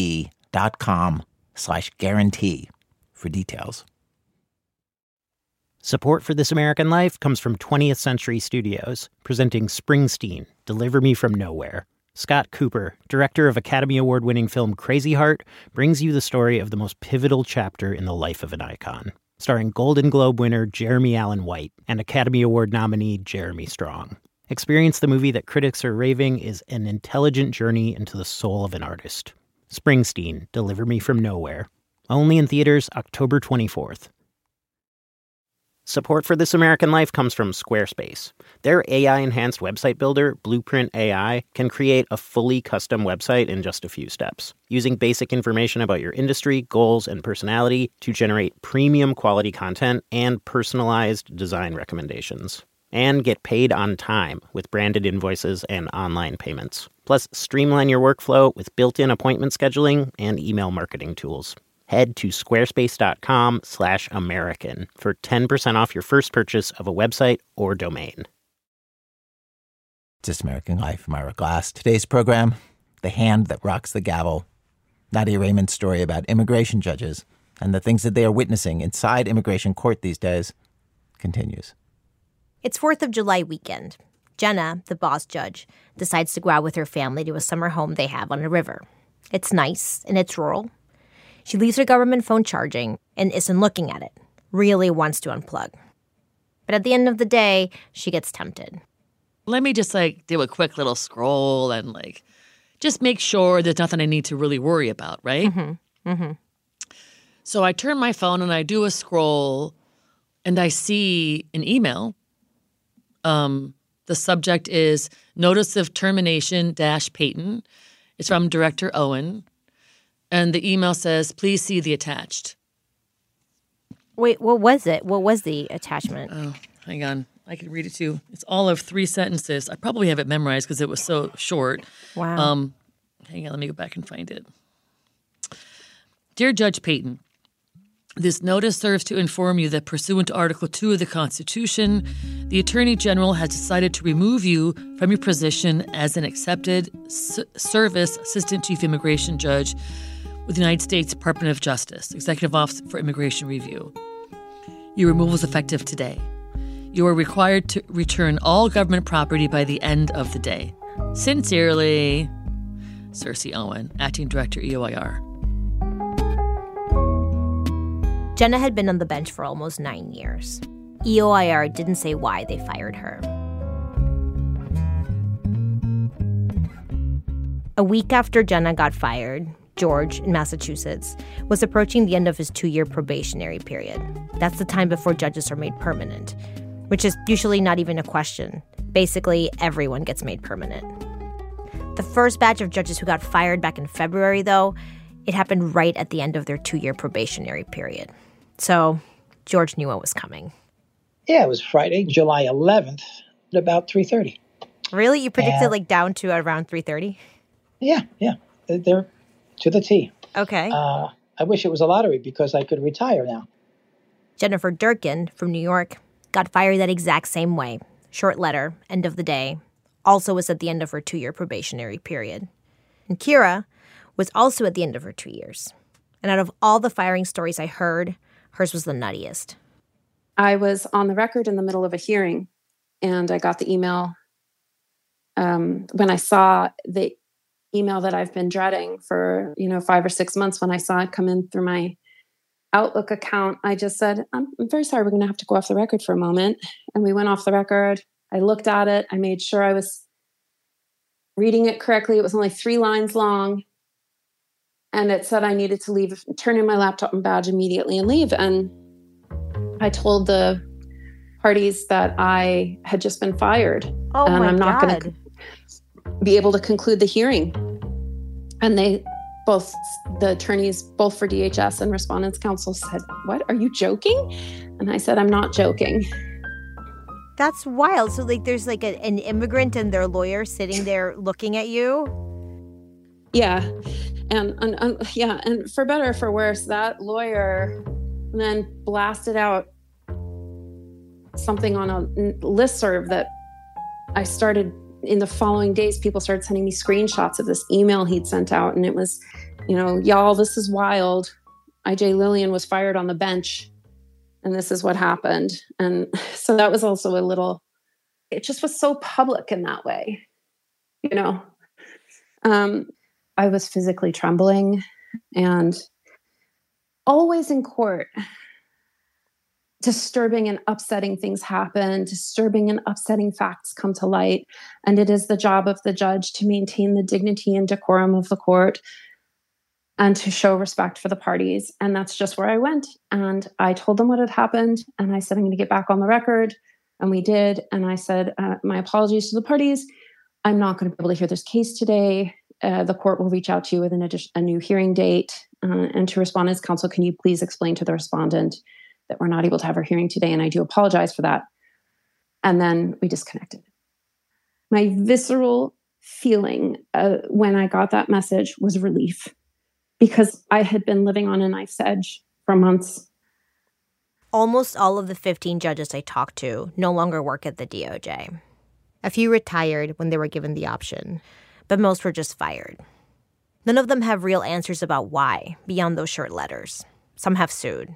[SPEAKER 2] att.com slash guarantee for details.
[SPEAKER 1] Support for This American Life comes from twentieth Century Studios, presenting Springsteen, Deliver Me From Nowhere. Scott Cooper, director of Academy Award-winning film Crazy Heart, brings you the story of the most pivotal chapter in the life of an icon. Starring Golden Globe winner Jeremy Allen White and Academy Award nominee Jeremy Strong. Experience the movie that critics are raving is an intelligent journey into the soul of an artist. Springsteen, Deliver Me From Nowhere. Only in theaters October twenty-fourth. Support for This American Life comes from Squarespace. Their A I-enhanced website builder, Blueprint A I, can create a fully custom website in just a few steps, using basic information about your industry, goals, and personality to generate premium quality content and personalized design recommendations. And get paid on time with branded invoices and online payments. Plus, streamline your workflow with built-in appointment scheduling and email marketing tools. Head to squarespace.com slash American for ten percent off your first purchase of a website or domain.
[SPEAKER 2] This American Life, I'm Ira Glass. Today's program, The Hand That Rocks the Gavel. Nadia Raymond's story about immigration judges and the things that they are witnessing inside immigration court these days continues.
[SPEAKER 6] It's fourth of July weekend. Jenna, the boss judge, decides to go out with her family to a summer home they have on a river. It's nice and it's rural. She leaves her government phone charging and isn't looking at it, really wants to unplug. But at the end of the day, she gets tempted.
[SPEAKER 10] Let me just, like, do a quick little scroll and, like, just make sure there's nothing I need to really worry about, right?
[SPEAKER 6] Mm-hmm. Mm-hmm.
[SPEAKER 10] So I turn my phone and I do a scroll and I see an email. Um, the subject is Notice of Termination dash Peyton. It's from Director Owen. And the email says, please see the attached.
[SPEAKER 6] Wait, what was it? What was the attachment?
[SPEAKER 10] Oh, hang on. I can read it to you. It's all of three sentences. I probably have it memorized because it was so short.
[SPEAKER 6] Wow.
[SPEAKER 10] Um, hang on, let me go back and find it. Dear Judge Peyton, this notice serves to inform you that pursuant to Article two of the Constitution, the Attorney General has decided to remove you from your position as an accepted s- service Assistant Chief Immigration Judge with the United States Department of Justice, Executive Office for Immigration Review. Your removal is effective today. You are required to return all government property by the end of the day. Sincerely, Cersei Owen, Acting Director, E O I R.
[SPEAKER 6] Jenna had been on the bench for almost nine years. E O I R didn't say why they fired her. A week after Jenna got fired, George, in Massachusetts, was approaching the end of his two-year probationary period. That's the time before judges are made permanent, which is usually not even a question. Basically, everyone gets made permanent. The first batch of judges who got fired back in February, though, it happened right at the end of their two-year probationary period. So George knew what was coming.
[SPEAKER 7] Yeah, it was Friday, July eleventh, at about three thirty.
[SPEAKER 6] Really? You predicted
[SPEAKER 7] and,
[SPEAKER 6] like down to around three thirty?
[SPEAKER 7] Yeah, yeah. They're to the T.
[SPEAKER 6] Okay.
[SPEAKER 7] Uh, I wish it was a lottery because I could retire now.
[SPEAKER 6] Jennifer Durkin from New York got fired that exact same way. Short letter, end of the day. Also was at the end of her two-year probationary period. And Kira was also at the end of her two years. And out of all the firing stories I heard, hers was the nuttiest.
[SPEAKER 8] I was on the record in the middle of a hearing, and I got the email. Um, when I saw the email that I've been dreading for, you know, five or six months, when I saw it come in through my Outlook account, I just said, I'm, I'm very sorry, we're going to have to go off the record for a moment. And we went off the record. I looked at it. I made sure I was reading it correctly. It was only three lines long. And it said I needed to leave, turn in my laptop and badge immediately and leave. And I told the parties that I had just been fired.
[SPEAKER 6] Oh,
[SPEAKER 8] and
[SPEAKER 6] my
[SPEAKER 8] I'm not going to be able to conclude the hearing. And they both, the attorneys, both for D H S and Respondents Counsel said, what, are you joking? And I said, I'm not joking.
[SPEAKER 6] That's wild. So like there's like a, an immigrant and their lawyer sitting there looking at you?
[SPEAKER 8] Yeah. And, and, and yeah, and for better or for worse, that lawyer then blasted out something on a listserv that I started in the following days. People started sending me screenshots of this email he'd sent out. And it was, you know, y'all, this is wild. I J Lillian was fired on the bench and this is what happened. And so that was also a little, it just was so public in that way, you know. Um, I was physically trembling, and always in court, disturbing and upsetting things happen, disturbing and upsetting facts come to light. And it is the job of the judge to maintain the dignity and decorum of the court and to show respect for the parties. And that's just where I went. And I told them what had happened. And I said, I'm going to get back on the record. And we did. And I said, uh, my apologies to the parties. I'm not going to be able to hear this case today. Uh, the court will reach out to you with an addition, a new hearing date. Uh, and to respondent's counsel, can you please explain to the respondent that we're not able to have our hearing today? And I do apologize for that. And then we disconnected. My visceral feeling uh, when I got that message was relief, because I had been living on a knife's edge for months.
[SPEAKER 6] Almost all of the fifteen judges I talked to no longer work at the D O J. A few retired when they were given the option, but most were just fired. None of them have real answers about why, beyond those short letters. Some have sued.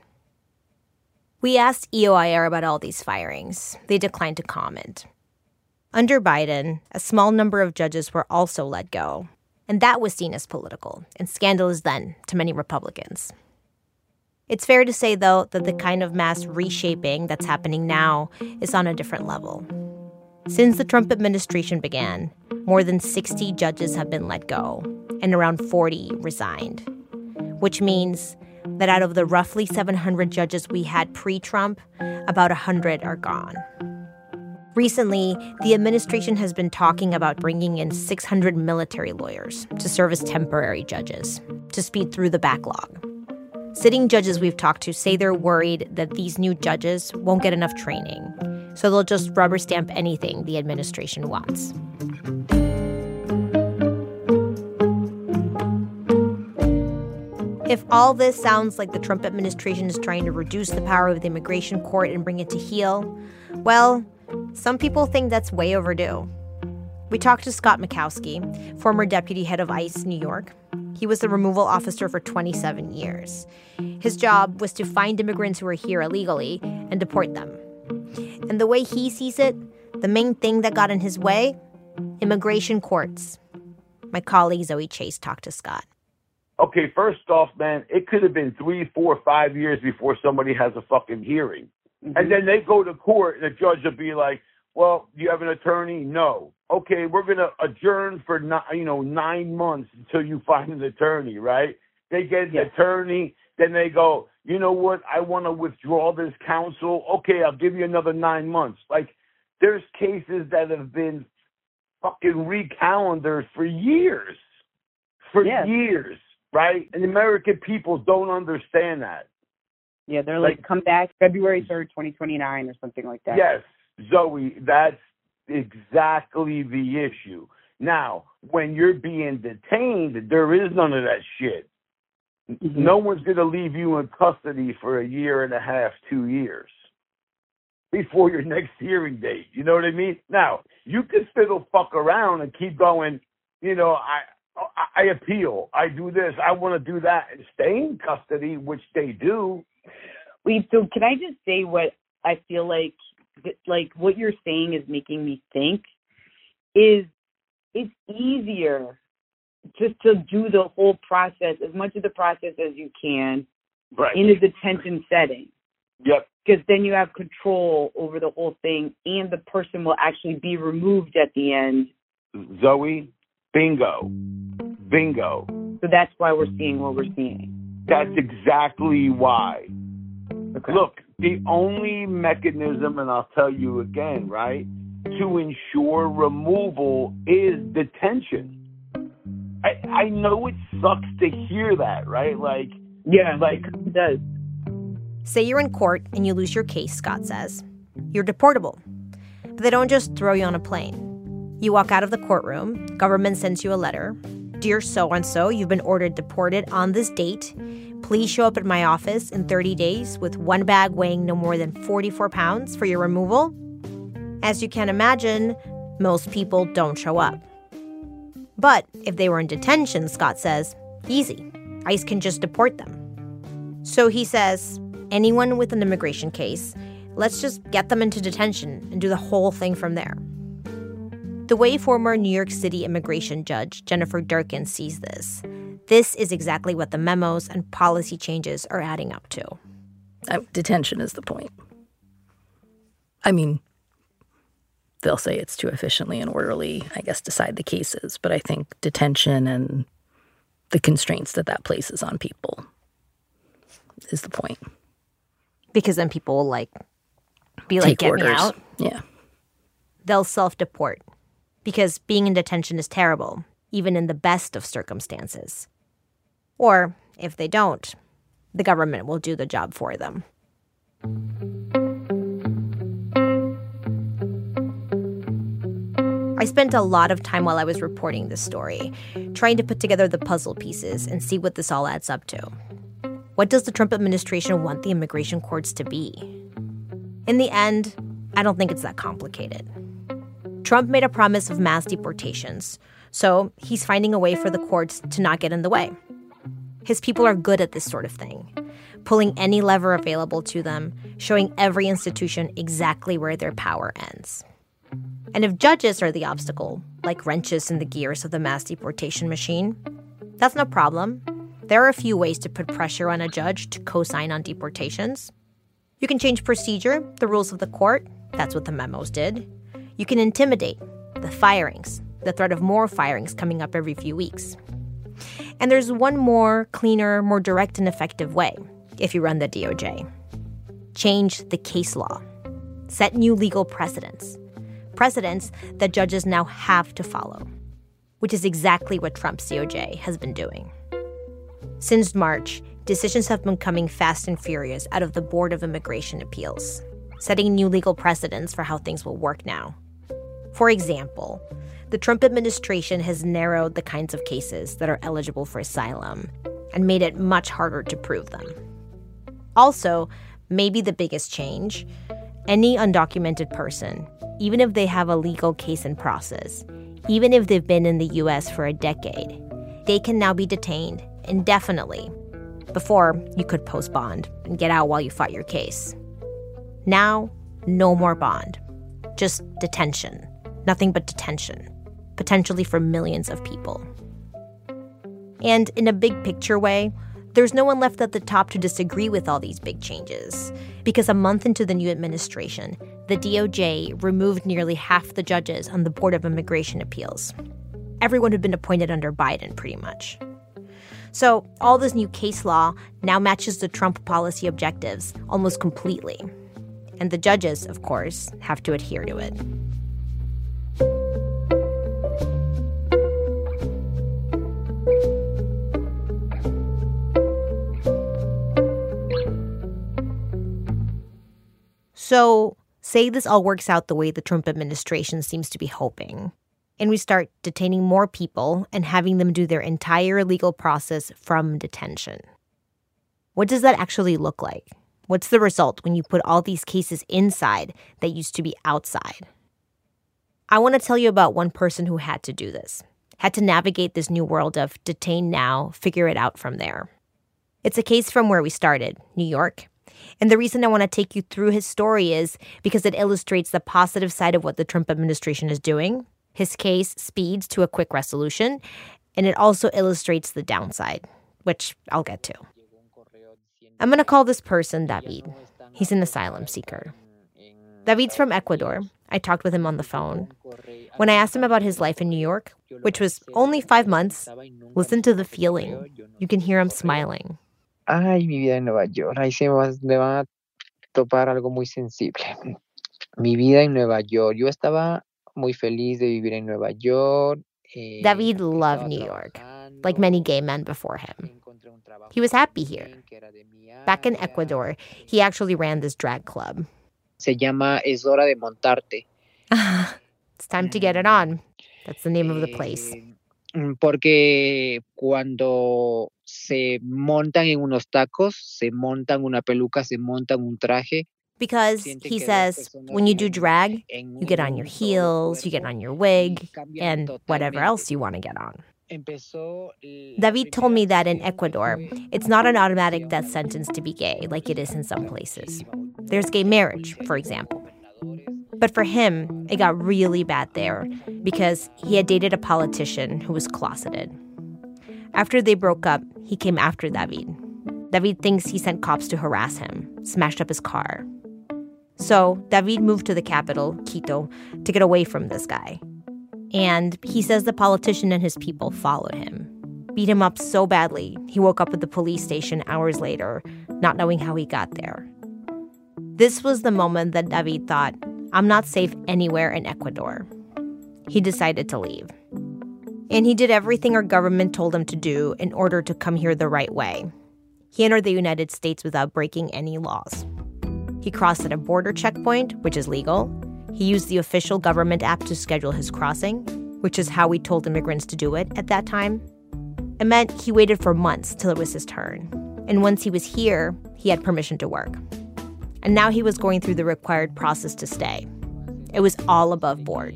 [SPEAKER 6] We asked E O I R about all these firings. They declined to comment. Under Biden, a small number of judges were also let go, and that was seen as political and scandalous then to many Republicans. It's fair to say, though, that the kind of mass reshaping that's happening now is on a different level. Since the Trump administration began, more than sixty judges have been let go, and around forty resigned, which means that out of the roughly seven hundred judges we had pre-Trump, about one hundred are gone. Recently, the administration has been talking about bringing in six hundred military lawyers to serve as temporary judges to speed through the backlog. Sitting judges we've talked to say they're worried that these new judges won't get enough training, so they'll just rubber stamp anything the administration wants. If all this sounds like the Trump administration is trying to reduce the power of the immigration court and bring it to heel, well, some people think that's way overdue. We talked to Scott Mikowski, former deputy head of ICE New York. He was the removal officer for twenty-seven years. His job was to find immigrants who are here illegally and deport them. And the way he sees it, the main thing that got in his way? Immigration courts. My colleague Zoe Chase talked to Scott.
[SPEAKER 11] Okay, first off, man, it could have been three, four, five years before somebody has a fucking hearing. Mm-hmm. And then they go to court and the judge will be like, well, do you have an attorney? No. Okay, we're going to adjourn for, ni- you know, nine months until you find an attorney, right? They get an yeah. attorney, then they go, you know what, I want to withdraw this counsel. Okay, I'll give you another nine months. Like, there's cases that have been fucking recalendared for years. For yeah. years, right? And the American people don't understand that.
[SPEAKER 12] Yeah, they're like, like come back February third, twenty twenty-nine or something like that.
[SPEAKER 11] Yes, Zoe, that's exactly the issue. Now, when you're being detained, there is none of that shit. Mm-hmm. No one's going to leave you in custody for a year and a half, two years before your next hearing date. You know what I mean? Now, you can still fuck around and keep going, you know, I I appeal, I do this, I want to do that, and stay in custody, which they do.
[SPEAKER 12] Wait, so can I just say what I feel like, like what you're saying is making me think is it's easier just to do the whole process, as much of the process as you can, right, in a detention setting.
[SPEAKER 11] Yep.
[SPEAKER 12] Because then you have control over the whole thing, and the person will actually be removed at the end.
[SPEAKER 11] Zoe, bingo. Bingo.
[SPEAKER 12] So that's why we're seeing what we're seeing.
[SPEAKER 11] That's exactly why. Okay. Look, the only mechanism, and I'll tell you again, right, to ensure removal is detention. I, I know it sucks to hear that, right? Like,
[SPEAKER 12] yeah,
[SPEAKER 11] like
[SPEAKER 12] it does.
[SPEAKER 6] Say you're in court and you lose your case, Scott says. You're deportable. But they don't just throw you on a plane. You walk out of the courtroom, government sends you a letter. Dear so-and-so, you've been ordered deported on this date. Please show up at my office in thirty days with one bag weighing no more than forty-four pounds for your removal. As you can imagine, most people don't show up. But if they were in detention, Scott says, easy. ICE can just deport them. So he says, anyone with an immigration case, let's just get them into detention and do the whole thing from there. The way former New York City immigration judge Jennifer Durkin sees this, this is exactly what the memos and policy changes are adding up to.
[SPEAKER 9] Uh, detention is the point. I mean, they'll say it's to efficiently and orderly, I guess, decide the cases. But I think detention and the constraints that that places on people is the point.
[SPEAKER 6] Because then people will, like, be like, get me out.
[SPEAKER 9] Yeah.
[SPEAKER 6] They'll self-deport. Because being in detention is terrible, even in the best of circumstances. Or, if they don't, the government will do the job for them. I spent a lot of time while I was reporting this story, trying to put together the puzzle pieces and see what this all adds up to. What does the Trump administration want the immigration courts to be? In the end, I don't think it's that complicated. Trump made a promise of mass deportations, so he's finding a way for the courts to not get in the way. His people are good at this sort of thing, pulling any lever available to them, showing every institution exactly where their power ends. And if judges are the obstacle, like wrenches in the gears of the mass deportation machine, that's no problem. There are a few ways to put pressure on a judge to co-sign on deportations. You can change procedure, the rules of the court. That's what the memos did. You can intimidate, the firings, the threat of more firings coming up every few weeks. And there's one more, cleaner, more direct and effective way, if you run the D O J. Change the case law. Set new legal precedents. Precedents that judges now have to follow, which is exactly what Trump's D O J has been doing. Since March, decisions have been coming fast and furious out of the Board of Immigration Appeals, setting new legal precedents for how things will work now. For example, the Trump administration has narrowed the kinds of cases that are eligible for asylum and made it much harder to prove them. Also, maybe the biggest change, any undocumented person, even if they have a legal case in process, even if they've been in the U S for a decade, they can now be detained indefinitely. Before, you could post bond and get out while you fought your case. Now, no more bond. Just detention. Nothing but detention. Potentially for millions of people. And in a big picture way, there's no one left at the top to disagree with all these big changes. Because a month into the new administration, the D O J removed nearly half the judges on the Board of Immigration Appeals. Everyone had been appointed under Biden, pretty much. So all this new case law now matches the Trump policy objectives almost completely. And the judges, of course, have to adhere to it. So, say this all works out the way the Trump administration seems to be hoping, and we start detaining more people and having them do their entire legal process from detention. What does that actually look like? What's the result when you put all these cases inside that used to be outside? I want to tell you about one person who had to do this, had to navigate this new world of detain now, figure it out from there. It's a case from where we started, New York. And the reason I want to take you through his story is because it illustrates the positive side of what the Trump administration is doing. His case speeds to a quick resolution, and it also illustrates the downside, which I'll get to. I'm going to call this person David. He's an asylum seeker. David's from Ecuador. I talked with him on the phone. When I asked him about his life in New York, which was only five months, listen to the feeling. You can hear him smiling.
[SPEAKER 13] Ay, mi vida en Nueva York. Ahí se me va a topar algo muy sensible. Mi vida en Nueva York. Yo estaba muy feliz de vivir en Nueva York. Eh,
[SPEAKER 6] David loved New York, like many gay men before him. He was happy here. Back in Ecuador, he actually ran this drag club.
[SPEAKER 13] Se llama Es Hora de Montarte.
[SPEAKER 6] It's time to get it on. That's the name of the place.
[SPEAKER 13] Porque cuando se montan en unos tacos, se montan una peluca, se montan un traje.
[SPEAKER 6] Because, he says, when you do drag, you get on your heels, you get on your wig, and whatever else you want to get on. David told me that in Ecuador, it's not an automatic death sentence to be gay like it is in some places. There's gay marriage, for example. But for him, it got really bad there because he had dated a politician who was closeted. After they broke up, he came after David. David thinks he sent cops to harass him, smashed up his car. So David moved to the capital, Quito, to get away from this guy. And he says the politician and his people followed him, beat him up so badly he woke up at the police station hours later, not knowing how he got there. This was the moment that David thought, I'm not safe anywhere in Ecuador. He decided to leave. And he did everything our government told him to do in order to come here the right way. He entered the United States without breaking any laws. He crossed at a border checkpoint, which is legal. He used the official government app to schedule his crossing, which is how we told immigrants to do it at that time. It meant he waited for months till it was his turn. And once he was here, he had permission to work. And now he was going through the required process to stay. It was all above board.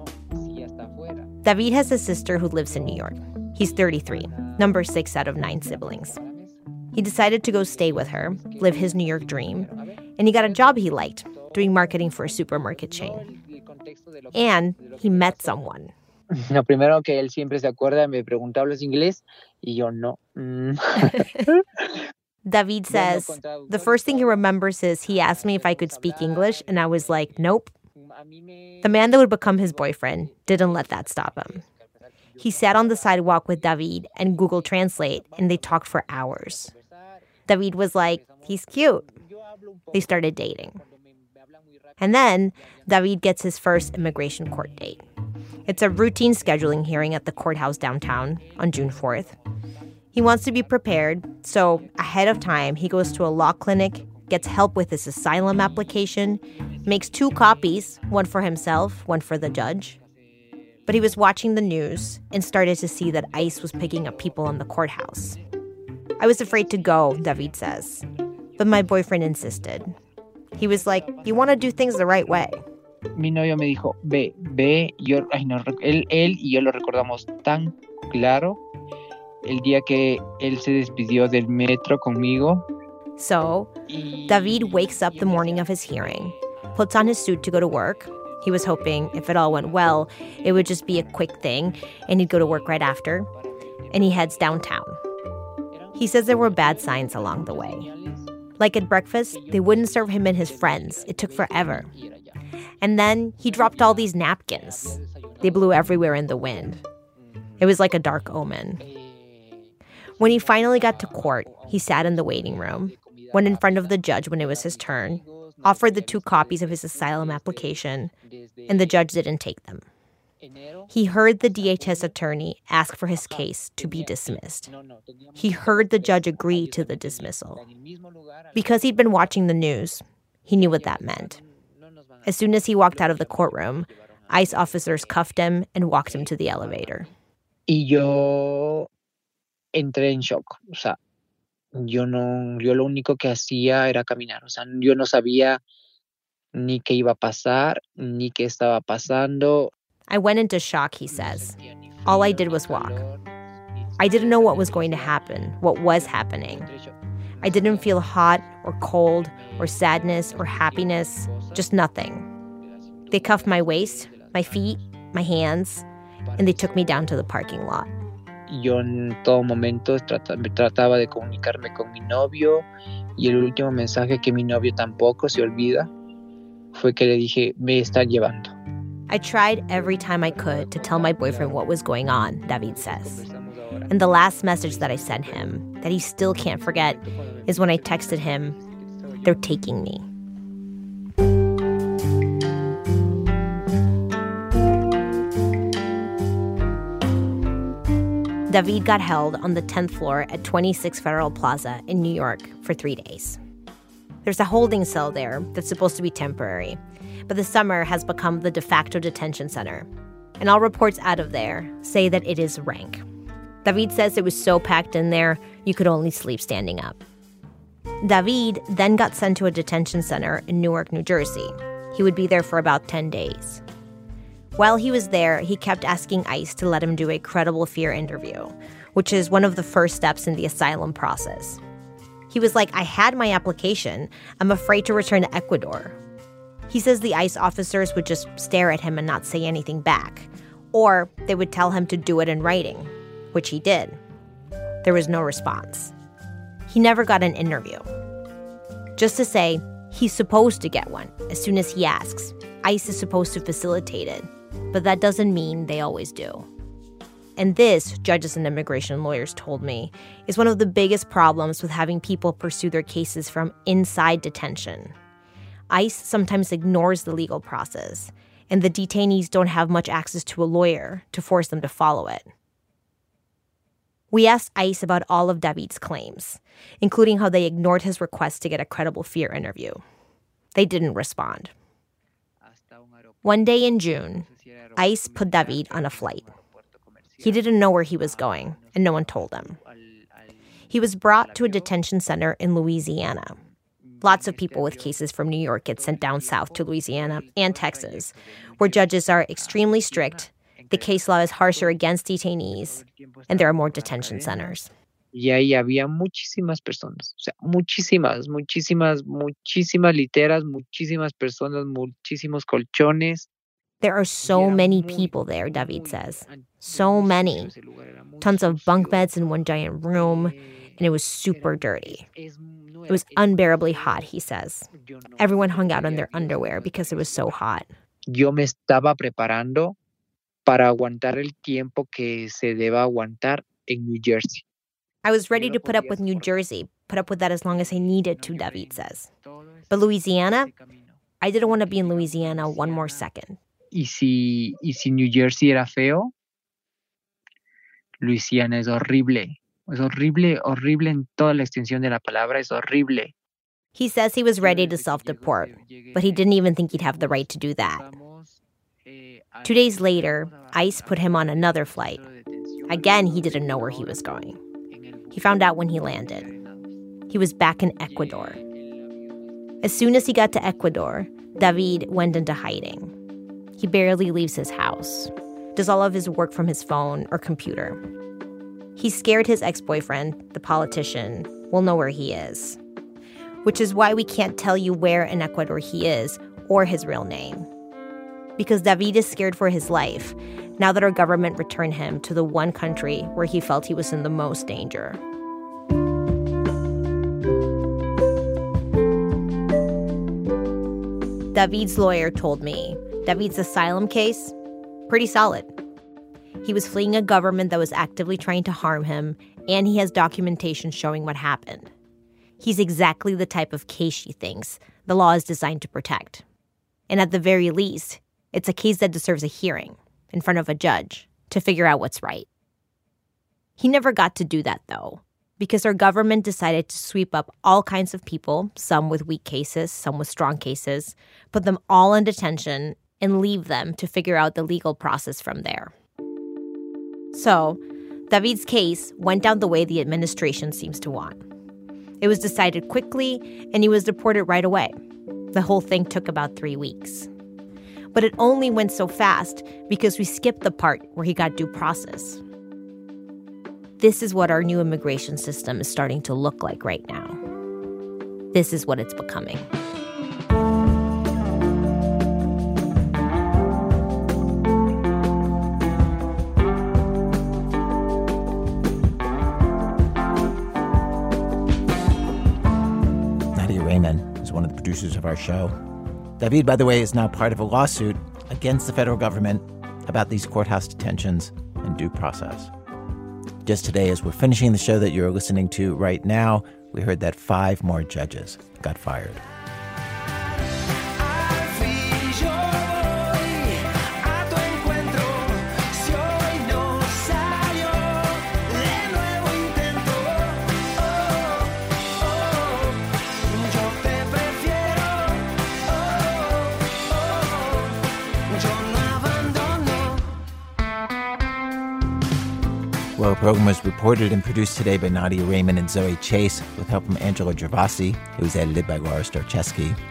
[SPEAKER 6] David has a sister who lives in New York. He's thirty-three, number six out of nine siblings. He decided to go stay with her, live his New York dream, and he got a job he liked, doing marketing for a supermarket chain. And he met someone.
[SPEAKER 13] Lo primero que él siempre se acuerda, me pregunta, ¿hablas inglés? Y yo no. Mm.
[SPEAKER 6] David says the first thing he remembers is he asked me if I could speak English, and I was like, nope. The man that would become his boyfriend didn't let that stop him. He sat on the sidewalk with David and Google Translate, and they talked for hours. David was like, he's cute. They started dating. And then David gets his first immigration court date. It's a routine scheduling hearing at the courthouse downtown on June fourth. He wants to be prepared, so ahead of time, he goes to a law clinic, gets help with his asylum application, makes two copies, one for himself, one for the judge. But he was watching the news and started to see that ICE was picking up people in the courthouse. I was afraid to go, David says, but my boyfriend insisted. He was like, you want to do things the right way.
[SPEAKER 13] Mi novio me dijo, ve, ve, yo, ay no, él, él y yo lo recordamos tan claro. El día que él se despidió del metro conmigo.
[SPEAKER 6] So, David wakes up the morning of his hearing, puts on his suit to go to work. He was hoping, if it all went well, it would just be a quick thing, and he'd go to work right after. And he heads downtown. He says there were bad signs along the way. Like at breakfast, they wouldn't serve him and his friends. It took forever. And then he dropped all these napkins. They blew everywhere in the wind. It was like a dark omen. When he finally got to court, he sat in the waiting room, went in front of the judge when it was his turn, offered the two copies of his asylum application, and the judge didn't take them. He heard the D H S attorney ask for his case to be dismissed. He heard the judge agree to the dismissal. Because he'd been watching the news, he knew what that meant. As soon as he walked out of the courtroom, ICE officers cuffed him and walked him to the elevator.
[SPEAKER 13] Y yo entré en shock. O sea, yo no, yo lo único que hacía era caminar. O sea, yo no sabía ni qué iba a pasar, ni qué estaba pasando.
[SPEAKER 6] I went into shock, he says. All I did was walk. I didn't know what was going to happen, what was happening. I didn't feel hot or cold or sadness or happiness, just nothing. They cuffed my waist, my feet, my hands, and they took me down to the parking lot.
[SPEAKER 13] Yo en todo momento trataba de comunicarme con mi novio y el último mensaje que mi novio tampoco se olvida fue que le dije, me están llevando.
[SPEAKER 6] I tried every time I could to tell my boyfriend what was going on, David says. And the last message that I sent him, that he still can't forget, is when I texted him, they're taking me. David got held on the tenth floor at twenty-six Federal Plaza in New York for three days. There's a holding cell there that's supposed to be temporary, but the summer has become the de facto detention center. And all reports out of there say that it is rank. David says it was so packed in there, you could only sleep standing up. David then got sent to a detention center in Newark, New Jersey. He would be there for about ten days. While he was there, he kept asking ICE to let him do a credible fear interview, which is one of the first steps in the asylum process. He was like, I had my application. I'm afraid to return to Ecuador. He says the ICE officers would just stare at him and not say anything back. Or they would tell him to do it in writing, which he did. There was no response. He never got an interview. Just to say, he's supposed to get one as soon as he asks. ICE is supposed to facilitate it, but that doesn't mean they always do. And this, judges and immigration lawyers told me, is one of the biggest problems with having people pursue their cases from inside detention. ICE sometimes ignores the legal process, and the detainees don't have much access to a lawyer to force them to follow it. We asked ICE about all of David's claims, including how they ignored his request to get a credible fear interview. They didn't respond. One day in June, ICE put David on a flight. He didn't know where he was going, and no one told him. He was brought to a detention center in Louisiana. Lots of people with cases from New York get sent down south to Louisiana and Texas, where judges are extremely strict, the case law is harsher against detainees, and there are more detention centers.
[SPEAKER 13] Y ahí había muchísimas personas, o sea, muchísimas, muchísimas, muchísimas literas, muchísimas personas, muchísimos colchones.
[SPEAKER 6] There are so many people there, David says. So many. Tons of bunk beds in one giant room, and it was super dirty. It was unbearably hot, he says. Everyone hung out in their underwear because it was so hot.
[SPEAKER 13] Yo me estaba preparando para aguantar el tiempo que se deba aguantar en New Jersey.
[SPEAKER 6] I was ready to put up with New Jersey, put up with that as long as I needed to, David says. But Louisiana? I didn't want to be in Louisiana one more second.
[SPEAKER 13] Y si, y si New Jersey era feo, Louisiana es horrible. Es horrible, horrible en toda la extensión de la palabra. Es horrible.
[SPEAKER 6] He says he was ready to self-deport, but he didn't even think he'd have the right to do that. Two days later, ICE put him on another flight. Again, he didn't know where he was going. He found out when he landed. He was back in Ecuador. As soon as he got to Ecuador, David went into hiding. He barely leaves his house, does all of his work from his phone or computer. He's scared his ex-boyfriend, the politician, will know where he is. Which is why we can't tell you where in Ecuador he is or his real name. Because David is scared for his life now that our government returned him to the one country where he felt he was in the most danger. David's lawyer told me David's asylum case, pretty solid. He was fleeing a government that was actively trying to harm him, and he has documentation showing what happened. He's exactly the type of case she thinks the law is designed to protect. And at the very least, it's a case that deserves a hearing in front of a judge to figure out what's right. He never got to do that, though, because our government decided to sweep up all kinds of people, some with weak cases, some with strong cases, put them all in detention, and leave them to figure out the legal process from there. So, David's case went down the way the administration seems to want. It was decided quickly, and he was deported right away. The whole thing took about three weeks. But it only went so fast because we skipped the part where he got due process. This is what our new immigration system is starting to look like right now. This is what it's becoming.
[SPEAKER 2] Nadia Raymond is one of the producers of our show. David, by the way, is now part of a lawsuit against the federal government about these courthouse detentions and due process. Just today, as we're finishing the show that you're listening to right now, we heard that five more judges got fired. Well, the program was reported and produced today by Nadia Raymond and Zoe Chase with help from Angela Gervasi. It was edited by Laura Starcheski. The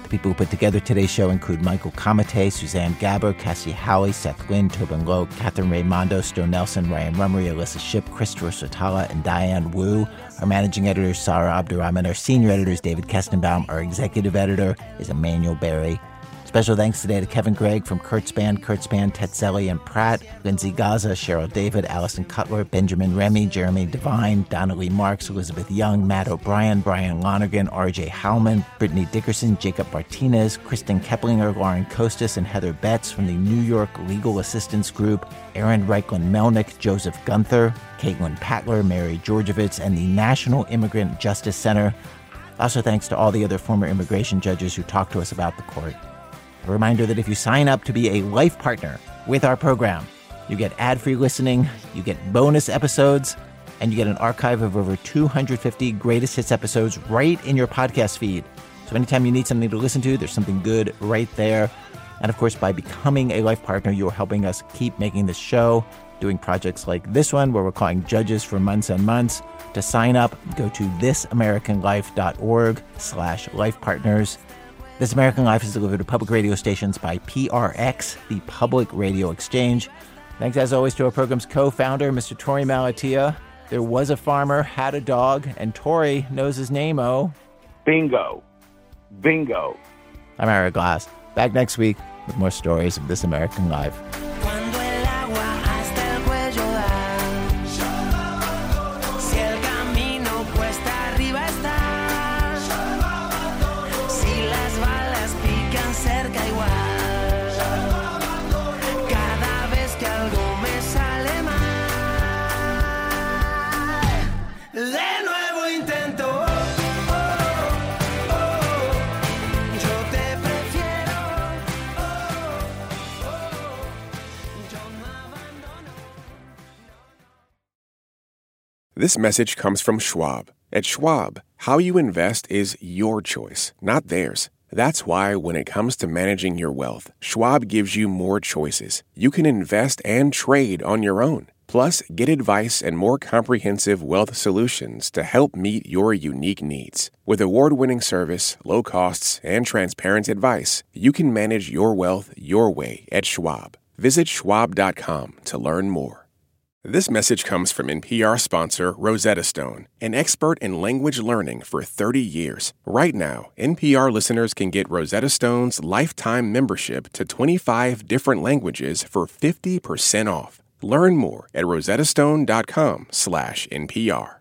[SPEAKER 2] People who put together today's show include Michael Kamate, Suzanne Gaber, Cassie Howley, Seth Lynn, Tobin Lowe, Catherine Raimondo, Stowe Nelson, Ryan Rummery, Alyssa Shipp, Christopher Sotala, and Diane Wu. Our managing editor is Sarah Abdurrahman. Our senior editor is David Kestenbaum. Our executive editor is Emmanuel Berry. Special thanks today to Kevin Gregg from Kurtzband, Kurtzband, Tetzelli and Pratt, Lindsay Gaza, Cheryl David, Allison Cutler, Benjamin Remy, Jeremy Devine, Donnelly Marks, Elizabeth Young, Matt O'Brien, Brian Lonergan, R J Howman, Brittany Dickerson, Jacob Martinez, Kristen Keplinger, Lauren Kostis, and Heather Betts from the New York Legal Assistance Group, Aaron Reichlin Melnick, Joseph Gunther, Caitlin Patler, Mary Georgievitz, and the National Immigrant Justice Center. Also thanks to all the other former immigration judges who talked to us about the court. A reminder that if you sign up to be a life partner with our program, you get ad-free listening, you get bonus episodes, and you get an archive of over two hundred fifty greatest hits episodes right in your podcast feed. So anytime you need something to listen to, there's something good right there. And of course, by becoming a life partner, you're helping us keep making this show, doing projects like this one where we're calling judges for months and months. To sign up, go to thisamericanlife.org slash life partners. This American Life is delivered to public radio stations by P R X, the Public Radio Exchange. Thanks, as always, to our program's co-founder, Mister Torey Malatia. There was a farmer, had a dog, and Torey knows his name-o.
[SPEAKER 11] Bingo. Bingo.
[SPEAKER 2] I'm Ira Glass. Back next week with more stories of This American Life.
[SPEAKER 14] This message comes from Schwab. At Schwab, how you invest is your choice, not theirs. That's why when it comes to managing your wealth, Schwab gives you more choices. You can invest and trade on your own. Plus, get advice and more comprehensive wealth solutions to help meet your unique needs. With award-winning service, low costs, and transparent advice, you can manage your wealth your way at Schwab. Visit schwab dot com to learn more. This message comes from N P R sponsor Rosetta Stone, an expert in language learning for thirty years. Right now, N P R listeners can get Rosetta Stone's lifetime membership to twenty-five different languages for fifty percent off. Learn more at rosettastone dot com slash N P R.